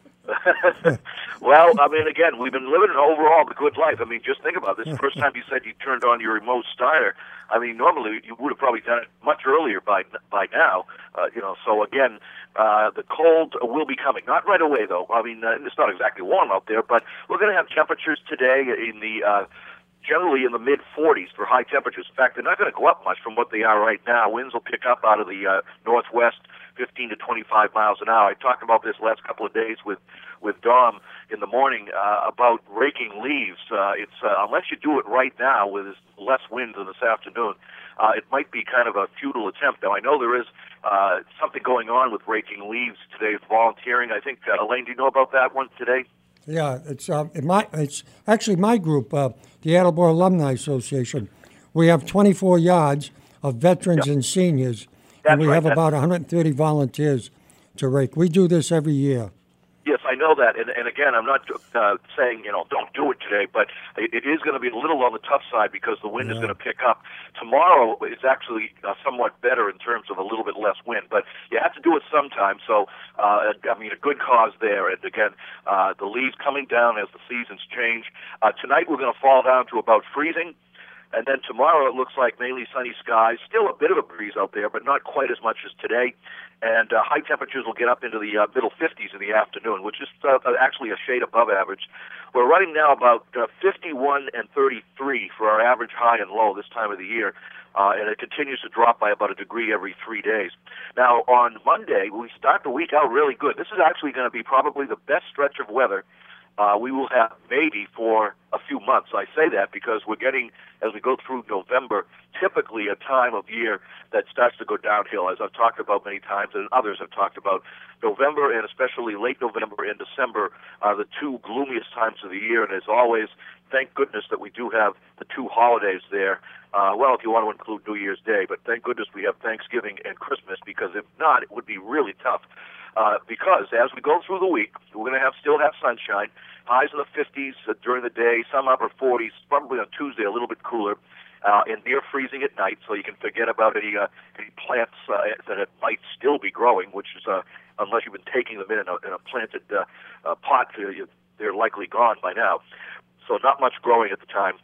Well, I mean, again, we've been living overall the good life. I mean, just think about this. The first time you said you turned on your remote starter, I mean, normally you would have probably done it much earlier by by now. Uh, you know, so again, uh, the cold will be coming. Not right away, though. I mean, uh, it's not exactly warm out there, but we're going to have temperatures today in the uh, generally in the mid forties for high temperatures. In fact, they're not going to go up much from what they are right now. Winds will pick up out of the uh, northwest, fifteen to twenty-five miles an hour. I talked about this last couple of days with, with Dom in the morning uh, about raking leaves. Uh, it's uh, unless you do it right now with less wind than this afternoon, uh, it might be kind of a futile attempt. Now, I know there is uh, something going on with raking leaves today, volunteering. I think, uh, Elaine, do you know about that one today?
Yeah, it's uh, it my, it's actually my group, uh, the Attleboro Alumni Association. We have twenty-four yards of veterans
Yep.
and seniors,
That's
and we
right.
have
That's-
about one hundred thirty volunteers to rake. We do this every year.
Yes, I know that, and, and again, I'm not uh, saying, you know, don't do it today, but it, it is going to be a little on the tough side because the wind is
Yeah.
going to pick up. Tomorrow is actually uh, somewhat better in terms of a little bit less wind, but you have to do it sometime, so, uh, I mean, a good cause there, and again, uh, the leaves coming down as the seasons change. Uh, tonight we're going to fall down to about freezing, and then tomorrow it looks like mainly sunny skies, still a bit of a breeze out there, but not quite as much as today. And uh, high temperatures will get up into the uh, middle fifties in the afternoon, which is uh, actually a shade above average. We're running now about uh, fifty-one and thirty-three for our average high and low this time of the year, uh, and it continues to drop by about a degree every three days. Now, on Monday, we start the week out really good. This is actually going to be probably the best stretch of weather uh, we will have maybe for a few months. I say that because we're getting, as we go through November, typically a time of year that starts to go downhill, as I've talked about many times, and others have talked about. November, and especially late November and December, are the two gloomiest times of the year, and as always, thank goodness that we do have the two holidays there. Uh, well, if you want to include New Year's Day, but thank goodness we have Thanksgiving and Christmas, because if not, it would be really tough. Uh, because as we go through the week, we're going to have still have sunshine, highs in the fifties uh, during the day, some upper forties, probably on Tuesday a little bit cooler, uh, and near freezing at night, so you can forget about any uh, any plants uh, that it might still be growing, which is, uh, unless you've been taking them in in a, in a planted uh, uh, pot, uh, you, they're likely gone by now. So not much growing at the time.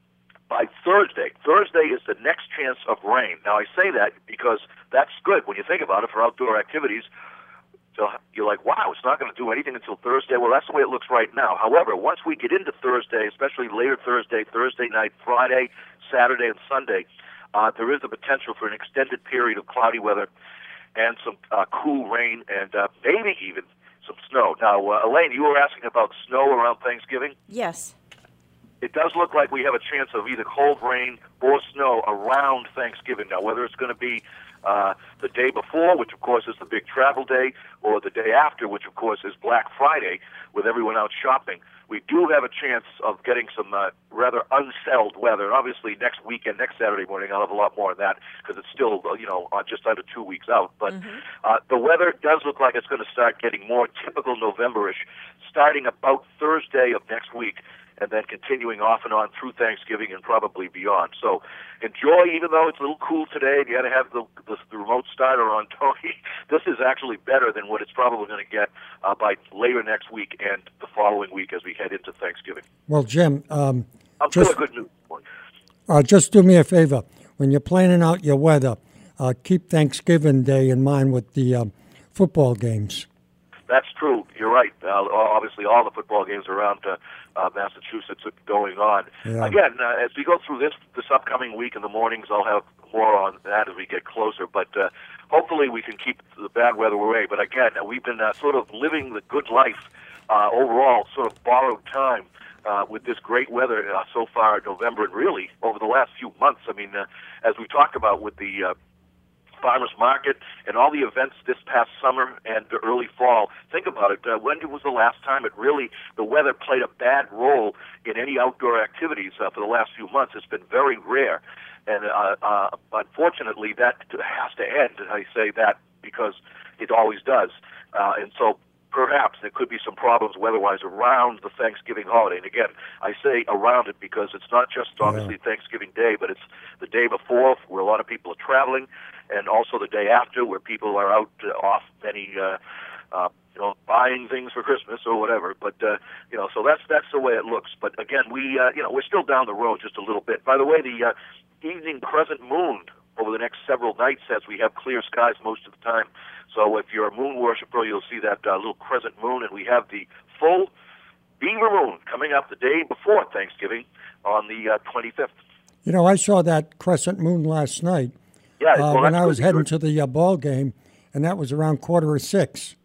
By Thursday, Thursday is the next chance of rain. Now, I say that because that's good when you think about it for outdoor activities. So you're like, wow, it's not going to do anything until Thursday. Well, that's the way it looks right now. However, once we get into Thursday, especially later Thursday, Thursday night, Friday, Saturday, and Sunday, uh, there is the potential for an extended period of cloudy weather and some uh, cool rain and uh, maybe even some snow. Now, uh, Elaine, you were asking about snow around Thanksgiving?
Yes.
It does look like we have a chance of either cold rain or snow around Thanksgiving. Now, whether it's going to be uh, the day before, which of course is the big travel day, or the day after, which of course is Black Friday, with everyone out shopping, we do have a chance of getting some uh, rather unsettled weather. And obviously, next weekend, next Saturday morning, I'll have a lot more of that because it's still, uh, you know, uh, just under two weeks out. But
Mm-hmm.
uh, the weather does look like it's going to start getting more typical November-ish, starting about Thursday of next week, and then continuing off and on through Thanksgiving and probably beyond. So enjoy, even though it's a little cool today, and you got to have the, the, the remote starter on, Tony. This is actually better than what it's probably going to get uh, by later next week and the following week as we head into Thanksgiving.
Well, Jim, um,
I'm
just,
still a good news.
uh, just do me a favor. When you're planning out your weather, uh, keep Thanksgiving Day in mind with the um, football games.
That's true. You're right. Uh, obviously, all the football games around uh, uh, Massachusetts are going on.
Yeah.
Again, uh, as we go through this this upcoming week in the mornings, I'll have more on that as we get closer. But uh, hopefully, we can keep the bad weather away. But again, we've been uh, sort of living the good life uh, overall, sort of borrowed time uh, with this great weather uh, so far in November, and really over the last few months. I mean, uh, as we talked about with the uh, farmers market and all the events this past summer and the early fall. Think about it. Uh, when was the last time it really, the weather played a bad role in any outdoor activities uh, for the last few months? It's been very rare. And uh, uh, unfortunately, that has to end. I say that because it always does. Uh, and so perhaps there could be some problems weather-wise around the Thanksgiving holiday. And again, I say around it because it's not just obviously yeah. Thanksgiving Day, but it's the day before where a lot of people are traveling, and also the day after where people are out uh, off many, uh, uh, you know, buying things for Christmas or whatever. But uh, you know, so that's that's the way it looks. But again, we uh, you know we're still down the road just a little bit. By the way, the uh, evening crescent moon over the next several nights as we have clear skies most of the time. So if you're a moon worshiper, you'll see that uh, little crescent moon, and we have the full beaver moon coming up the day before Thanksgiving on the uh, twenty-fifth.
You know, I saw that crescent moon last night
yeah,
uh,
well,
when I was heading
good.
to the uh, ball game, and that was around quarter of six.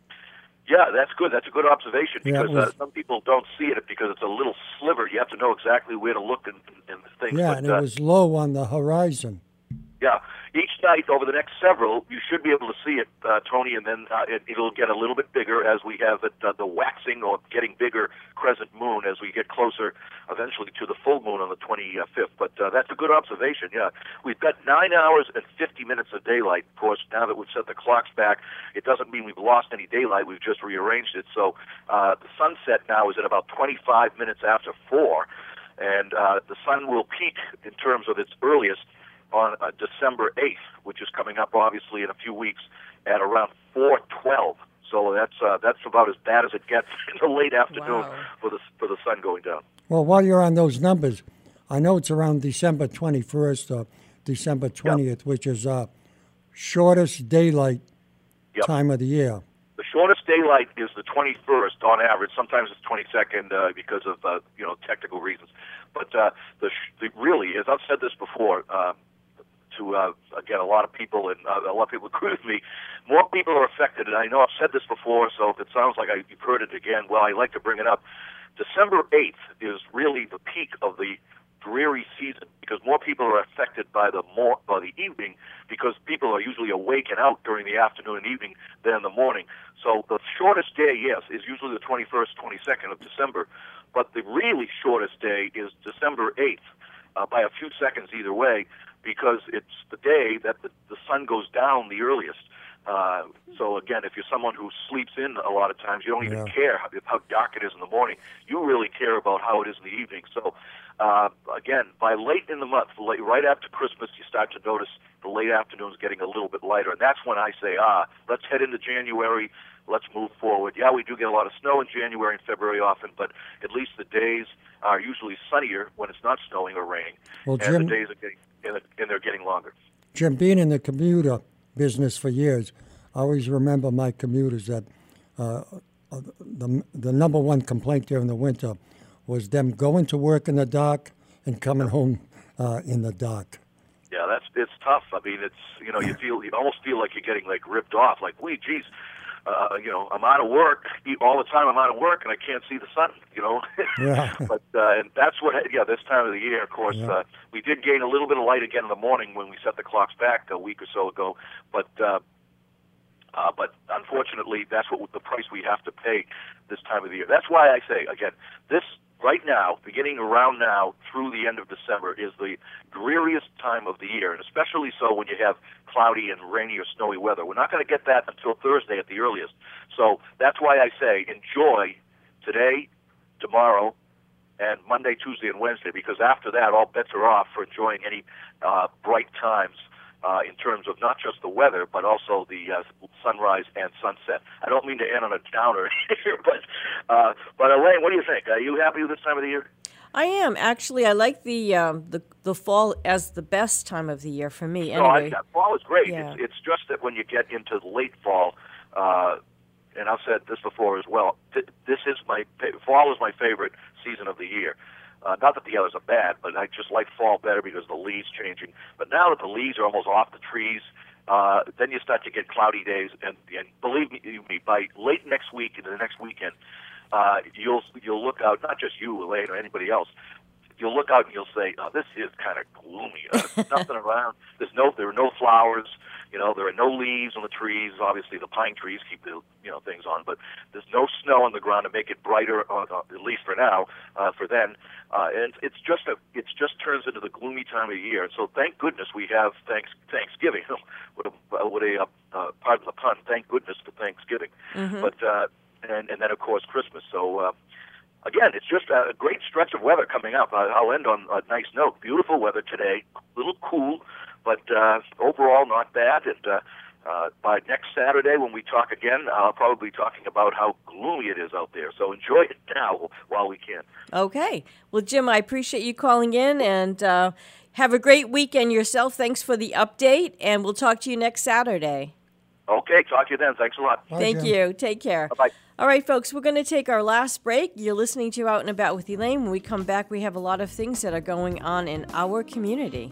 Yeah, that's good. That's a good observation because
yeah, was,
uh, some people don't see it because it's a little sliver. You have to know exactly where to look and, and things.
Yeah,
but,
and it
uh,
was low on the horizon.
Yeah. Each night over the next several, you should be able to see it, uh, Tony, and then uh, it, it'll get a little bit bigger as we have it, uh, the waxing or getting bigger crescent moon as we get closer eventually to the full moon on the twenty-fifth. But uh, that's a good observation, yeah. We've got nine hours and fifty minutes of daylight. Of course, now that we've set the clocks back, it doesn't mean we've lost any daylight. We've just rearranged it. So uh, the sunset now is at about twenty-five minutes after four, and uh, the sun will peak in terms of its earliest on uh, December eighth, which is coming up obviously in a few weeks at around four twelve. So that's uh, that's about as bad as it gets in the late afternoon
wow.
for the for the sun going down.
Well, while you're on those numbers, I know it's around December twenty-first or December twentieth, yep. which is uh, shortest daylight
yep.
time of the year.
The shortest daylight is the twenty-first on average. Sometimes it's twenty-second uh, because of uh, you know technical reasons. But uh, the, sh- the really, as I've said this before, uh, to, uh, again, a lot of people, and uh, a lot of people agree with me, more people are affected, and I know I've said this before, so if it sounds like I, you've heard it again, well, I like to bring it up. December eighth is really the peak of the dreary season because more people are affected by the more by the evening because people are usually awake and out during the afternoon and evening than in the morning. So the shortest day, yes, is usually the twenty-first, twenty-second of December, but the really shortest day is December eighth uh, by a few seconds either way because it's the day that the, the sun goes down the earliest. Uh, so again, if you're someone who sleeps in a lot of times, you don't even
yeah.
care how, how dark it is in the morning. You really care about how it is in the evening. So uh, again, by late in the month, late, right after Christmas, you start to notice the late afternoons getting a little bit lighter. And that's when I say, ah, let's head into January. Let's move forward. Yeah, we do get a lot of snow in January and February often, but at least the days are usually sunnier when it's not snowing or raining.
Well,
and
Jim,
the days are getting, and they're getting longer.
Jim, being in the commuter business for years, I always remember my commuters that uh, the the number one complaint during the winter was them going to work in the dark and coming home uh, in the dark.
Yeah, that's it's tough. I mean, it's you know you feel you almost feel like you're getting like ripped off. Like, wait, geez, uh, you know, I'm out of work all the time. I'm out of work and I can't see the sun. You know,
yeah.
but uh, and that's what yeah this time of the year. Of course, yeah. uh, we did gain a little bit of light again in the morning when we set the clocks back a week or so ago, but. Uh, Uh, but unfortunately, that's what the price we have to pay this time of the year. That's why I say, again, this right now, beginning around now through the end of December, is the dreariest time of the year, and especially so when you have cloudy and rainy or snowy weather. We're not going to get that until Thursday at the earliest. So that's why I say enjoy today, tomorrow, and Monday, Tuesday, and Wednesday, because after that, all bets are off for enjoying any uh, bright times. Uh, in terms of not just the weather, but also the uh, sunrise and sunset. I don't mean to end on a downer here, but uh, but Elaine, what do you think? Are you happy with this time of the year?
I am actually. I like the um, the the fall as the best time of the year for me. Anyway,
no, I, fall is great.
Yeah.
It's, it's just that when you get into late fall, uh, and I've said this before as well. Th- this is my fall is my favorite season of the year. Uh, not that the others are bad, but I just like fall better because of the leaves changing. But now that the leaves are almost off the trees, uh, then you start to get cloudy days. And, and believe me, me, by late next week into the next weekend, uh, you'll you'll look out. Not just you, Elaine, or anybody else. You'll look out and you'll say, "Oh, this is kind of gloomy. Uh, there's nothing around. There's no there are no flowers. You know, there are no leaves on the trees. Obviously, the pine trees keep the you know things on, but there's no snow on the ground to make it brighter. Uh, at least for now, uh, for then, uh, and it's just a it's just turns into the gloomy time of year. So thank goodness we have thanks Thanksgiving. What a, what a uh, uh, pardon the pun. Thank goodness for Thanksgiving.
Mm-hmm.
But uh, and and then of course Christmas. So. Uh, Again, it's just a great stretch of weather coming up. I'll end on a nice note. Beautiful weather today, a little cool, but uh, overall not bad. And uh, uh, by next Saturday when we talk again, I'll probably be talking about how gloomy it is out there. So enjoy it now while we can.
Okay. Well, Jim, I appreciate you calling in, and uh, have a great weekend yourself. Thanks for the update, and we'll talk to you next Saturday.
Okay, talk to you then. Thanks a lot.
Bye, Thank Jim. you. Take care.
Bye-bye.
All right, folks, we're going to take our last break. You're listening to Out and About with Elaine. When we come back, we have a lot of things that are going on in our community.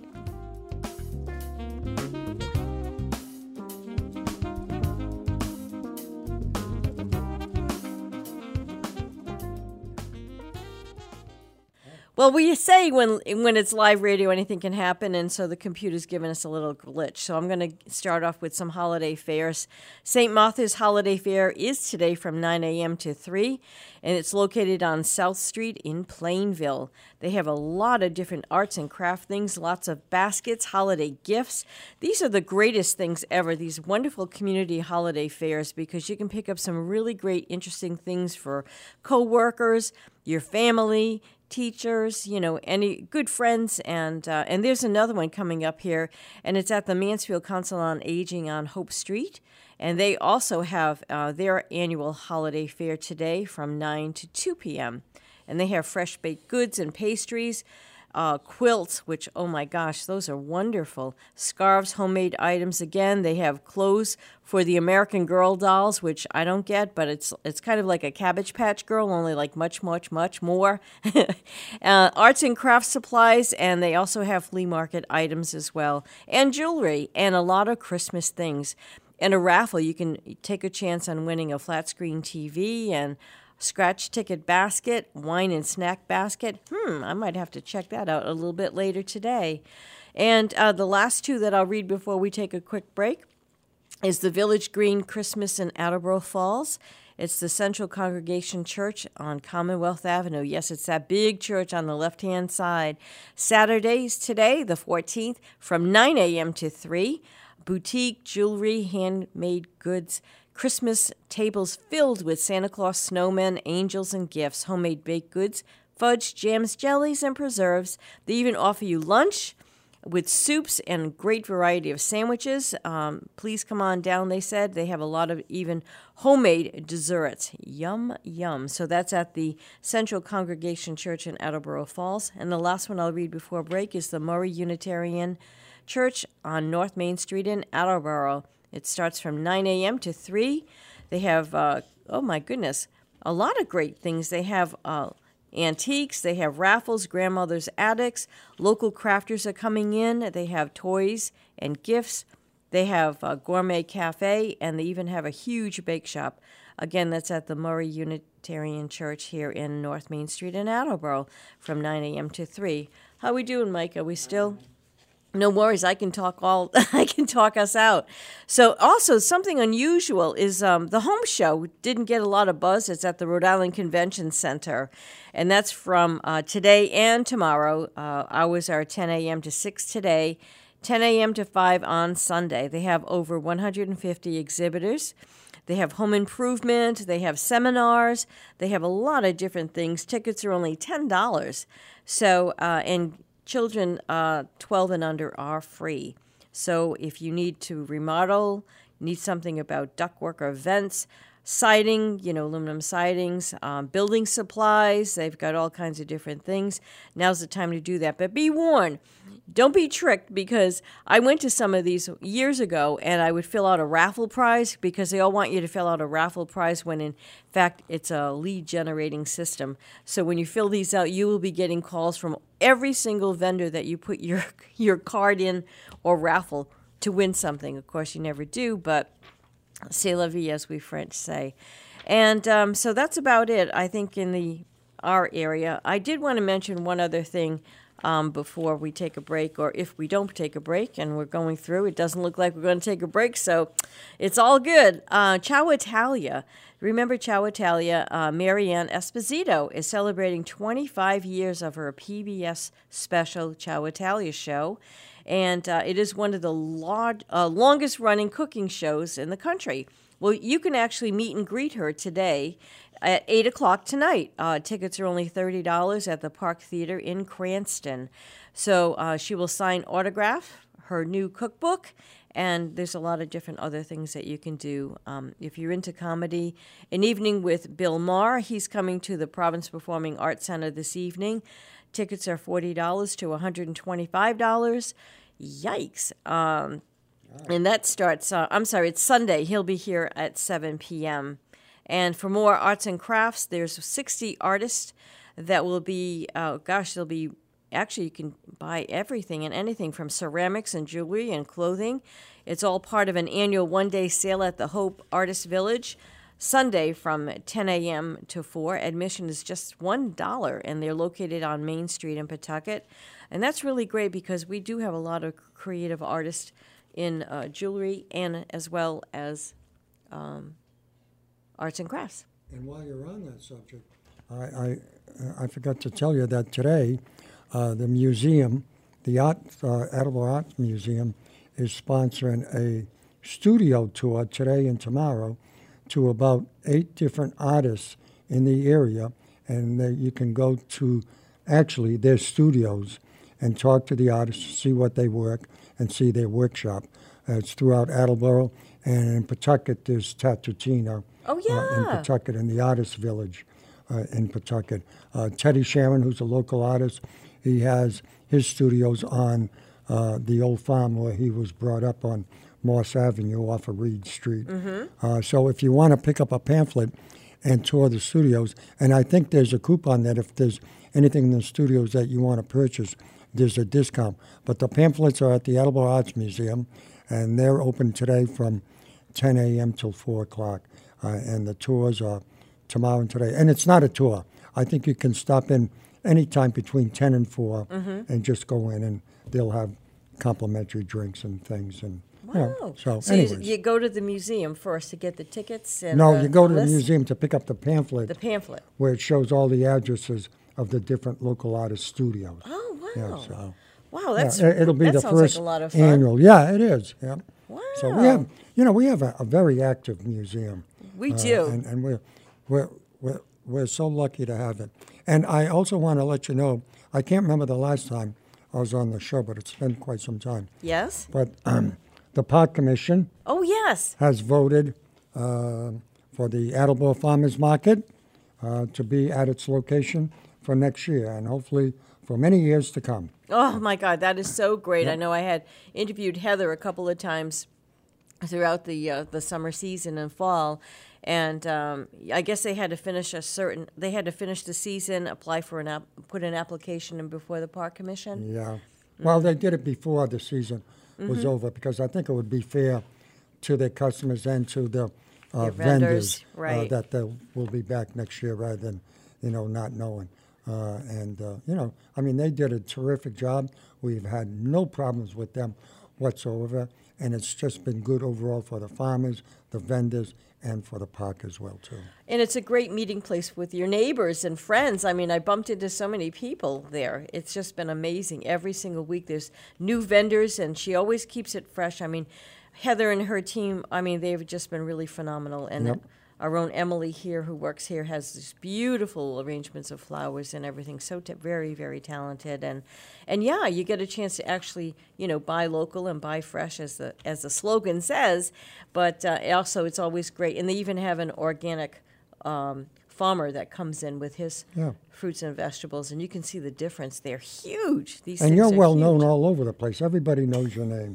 Well, we say when when it's live radio, anything can happen, and so the computer's giving us a little glitch. So I'm going to start off with some holiday fairs. Saint Martha's Holiday Fair is today from nine a.m. to three, and it's located on South Street in Plainville. They have a lot of different arts and craft things, lots of baskets, holiday gifts. These are the greatest things ever, these wonderful community holiday fairs, because you can pick up some really great, interesting things for co-workers, your family, teachers, you know, any good friends, and uh, and there's another one coming up here, and it's at the Mansfield Council on Aging on Hope Street, and they also have uh, their annual holiday fair today from nine to two p.m., and they have fresh baked goods and pastries, uh, quilts, which, oh my gosh, those are wonderful, scarves, homemade items. Again, they have clothes for the American Girl dolls, which I don't get, but it's it's kind of like a Cabbage Patch Girl, only like much, much, much more. uh, arts and crafts supplies, and they also have flea market items as well, and jewelry, and a lot of Christmas things. And a raffle, you can take a chance on winning a flat screen T V and scratch ticket basket, wine and snack basket. Hmm, I might have to check that out a little bit later today. And uh, the last two that I'll read before we take a quick break is the Village Green Christmas in Attleboro Falls. It's the Central Congregation Church on Commonwealth Avenue. Yes, it's that big church on the left-hand side. Saturdays today, the fourteenth, from nine a.m. to three. Boutique, jewelry, handmade goods, Christmas tables filled with Santa Claus, snowmen, angels, and gifts, homemade baked goods, fudge, jams, jellies, and preserves. They even offer you lunch with soups and a great variety of sandwiches. Um, please come on down, they said. They have a lot of even homemade desserts. Yum, yum. So that's at the Central Congregation Church in Attleboro Falls. And the last one I'll read before break is the Murray Unitarian Church on North Main Street in Attleboro. It starts from nine a.m. to three. They have, uh, oh my goodness, a lot of great things. They have uh, antiques, they have raffles, grandmother's attics, local crafters are coming in, they have toys and gifts, they have a gourmet cafe, and they even have a huge bake shop. Again, that's at the Murray Unitarian Church here in North Main Street in Attleboro from nine a.m. to three. How we doing, Mike? Are we still... No worries, I can talk all. I can talk us out. So, also something unusual is um, the home show didn't get a lot of buzz. It's at the Rhode Island Convention Center, and that's from uh, today and tomorrow. Uh, hours are ten a.m. to six today, ten a.m. to five on Sunday. They have over one hundred fifty exhibitors. They have home improvement. They have seminars. They have a lot of different things. Tickets are only ten dollars. So, uh, and children uh, twelve and under are free. So if you need to remodel, need something about ductwork or vents, siding, you know, aluminum sidings, um, building supplies, they've got all kinds of different things. Now's the time to do that. But be warned, don't be tricked, because I went to some of these years ago and I would fill out a raffle prize, because they all want you to fill out a raffle prize when in fact it's a lead generating system. So when you fill these out, you will be getting calls from every single vendor that you put your your card in or raffle to win something. Of course, you never do, but c'est la vie, as we French say. And um, so that's about it, I think, in the our area. I did want to mention one other thing. um, before we take a break, or if we don't take a break and we're going through. It doesn't look like we're going to take a break, so it's all good. Uh, Ciao Italia. Remember Ciao Italia, uh, Marianne Esposito is celebrating twenty-five years of her P B S special Ciao Italia show, and uh, it is one of the large, uh, longest-running cooking shows in the country. Well, you can actually meet and greet her today at eight o'clock tonight. Uh, tickets are only thirty dollars at the Park Theater in Cranston. So uh, she will sign autograph, her new cookbook, and there's a lot of different other things that you can do. Um, if you're into comedy, an evening with Bill Maher, he's coming to the Province Performing Arts Center this evening. Tickets are forty dollars to one hundred twenty-five dollars. Yikes. Um, and that starts, uh, I'm sorry, it's Sunday. He'll be here at seven p.m. And for more arts and crafts, there's sixty artists that will be, uh, gosh, they'll be, actually you can buy everything and anything from ceramics and jewelry and clothing. It's all part of an annual one-day sale at the Hope Artist Village, Sunday from ten a.m. to four. Admission is just one dollar, and they're located on Main Street in Pawtucket. And that's really great because we do have a lot of creative artists in uh, jewelry and as well as um, arts and crafts.
And while you're on that subject, I I, I forgot to tell you that today uh, the museum, the Art, uh, Attleboro Art Museum, is sponsoring a studio tour today and tomorrow to about eight different artists in the area, and they, you can go to actually their studios and talk to the artists, see what they work, and see their workshop. Uh, it's throughout Attleboro, and in Pawtucket there's Tatutino.
Oh, yeah.
Uh, in Pawtucket, in the Artist Village uh, in Pawtucket. Uh, Teddy Sharon, who's a local artist, he has his studios on uh, the old farm where he was brought up on Morse Avenue off of Reed Street.
Mm-hmm.
Uh, so if you want to pick up a pamphlet and tour the studios, and I think there's a coupon that if there's anything in the studios that you want to purchase, there's a discount. But the pamphlets are at the Attleboro Arts Museum, and they're open today from ten a.m. till four o'clock. Uh, and the tours are tomorrow and today. And it's not a tour. I think you can stop in anytime between ten and four
mm-hmm.
and just go in, and they'll have complimentary drinks and things. And
Wow.
you know, so,
so
anyways.
you, you go to the museum first to get the tickets? And
No,
the
you go to the
list?
museum to pick up the pamphlet.
The pamphlet.
Where it shows all the addresses of the different local artist studios.
Oh, wow.
Yeah, so.
Wow, that's
Yeah, it'll be
that
the
sounds
first
like a lot of fun.
annual. Yeah, it is. Yeah.
Wow.
So we have, you know, we have a, a very active museum.
We
uh,
do.
and, and we're we're we're we're so lucky to have it. And I also want to let you know, I can't remember the last time I was on the show, but it's been quite some time.
Yes.
But um, the Park Commission.
Oh, yes.
Has voted uh, for the Attleboro Farmers Market uh, to be at its location for next year, and hopefully for many years to come.
Oh, my God, that is so great.
Yep.
I know I had interviewed Heather a couple of times throughout the uh, the summer season and fall, and um, I guess they had to finish a certain, they had to finish the season, apply for an, app, put an application in before the Park Commission.
Yeah.
Mm-hmm.
Well, they did it before the season was
Mhm.
over, because I think it would be fair to their customers and to the uh,
Their
vendors,
vendors,
uh,
right.
that they will be back next year rather than, you know, not knowing. Uh, and, uh, you know, I mean, they did a terrific job. We've had no problems with them whatsoever, and it's just been good overall for the farmers, the vendors, and for the park as well, too.
And it's a great meeting place with your neighbors and friends. I mean, I bumped into so many people there. It's just been amazing. Every single week there's new vendors, and she always keeps it fresh. I mean, Heather and her team, I mean, they've just been really phenomenal. And
Yep.
our own Emily here, who works here, has these beautiful arrangements of flowers and everything. So t- very, very talented. And and yeah, you get a chance to actually, you know, buy local and buy fresh, as the as the slogan says. But uh, also, it's always great. And they even have an organic um, farmer that comes in with his
Yeah.
fruits and vegetables, and you can see the difference. They're huge. These
And
things
you're
are
well
huge.
known all over the place. Everybody knows your name.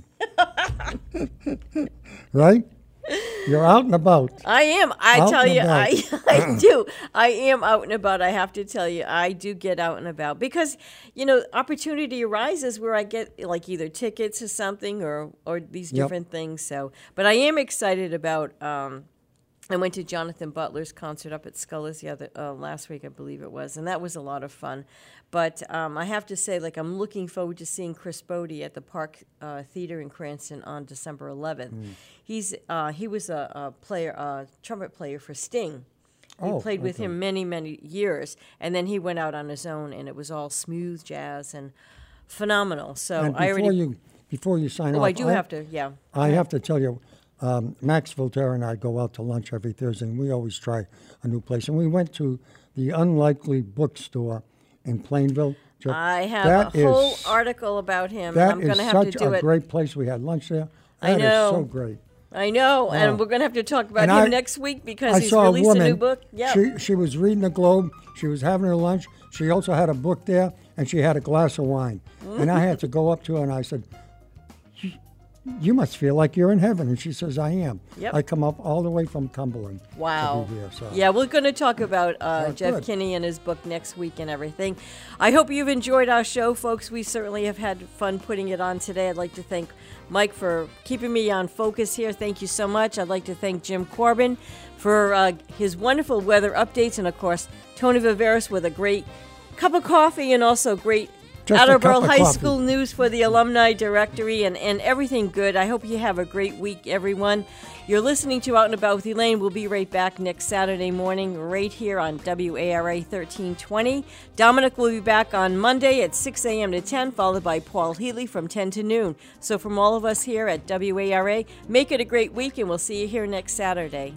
Right? You're out and about.
I am. I
Out
tell
and
you,
about.
I, I do. I am out and about. I have to tell you, I do get out and about because, you know, opportunity arises where I get like either tickets or something or or these
Yep.
different things. So, but I am excited about um, I went to Jonathan Butler's concert up at Scullers the other uh, last week, I believe it was, and that was a lot of fun. But um, I have to say, like, I'm looking forward to seeing Chris Bodie at the Park uh, Theater in Cranston on December eleventh. Mm. He's uh, he was a, a player, a trumpet player for Sting. We
oh,
played with
okay.
him many, many years, and then he went out on his own, and it was all smooth jazz and phenomenal. So
and
I
before
already
you before you sign
oh,
off,
I do
I,
have to, yeah.
I have to tell you. Um, Max Voltaire and I go out to lunch every Thursday, and we always try a new place. And we went to the Unlikely Bookstore in Plainville.
I have
that
a whole
is,
article about him.
That
I'm going to
is
have to
such
do
a
it.
great place. We had lunch there.
I
That
know.
is so great.
I know,
Oh.
and we're going to have to talk about
And
him
I-
next week because
I
he's
saw
released
a, woman,
a new book. Yeah.
She, she was reading the Globe. She was having her lunch. She also had a book there, and she had a glass of wine. And I had to go up to her, and I said, you must feel like you're in heaven. And she says, I am.
Yep.
I come up all the way from Cumberland.
Wow.
To be here, so.
Yeah, we're going to talk about uh,
Oh,
Jeff
good.
Kinney and his book next week and everything. I hope you've enjoyed our show, folks. We certainly have had fun putting it on today. I'd like to thank Mike for keeping me on focus here. Thank you so much. I'd like to thank Jim Corbin for uh, his wonderful weather updates, and, of course, Tony Viveris with a great cup of coffee and also great
Just a cup
Attleboro
of
High
coffee.
School news for the alumni directory and, and everything good. I hope you have a great week, everyone. You're listening to Out and About with Elaine. We'll be right back next Saturday morning right here on W A R A thirteen twenty. Dominic will be back on Monday at six a.m. to ten, followed by Paul Healy from ten to noon. So from all of us here at W A R A, make it a great week, and we'll see you here next Saturday.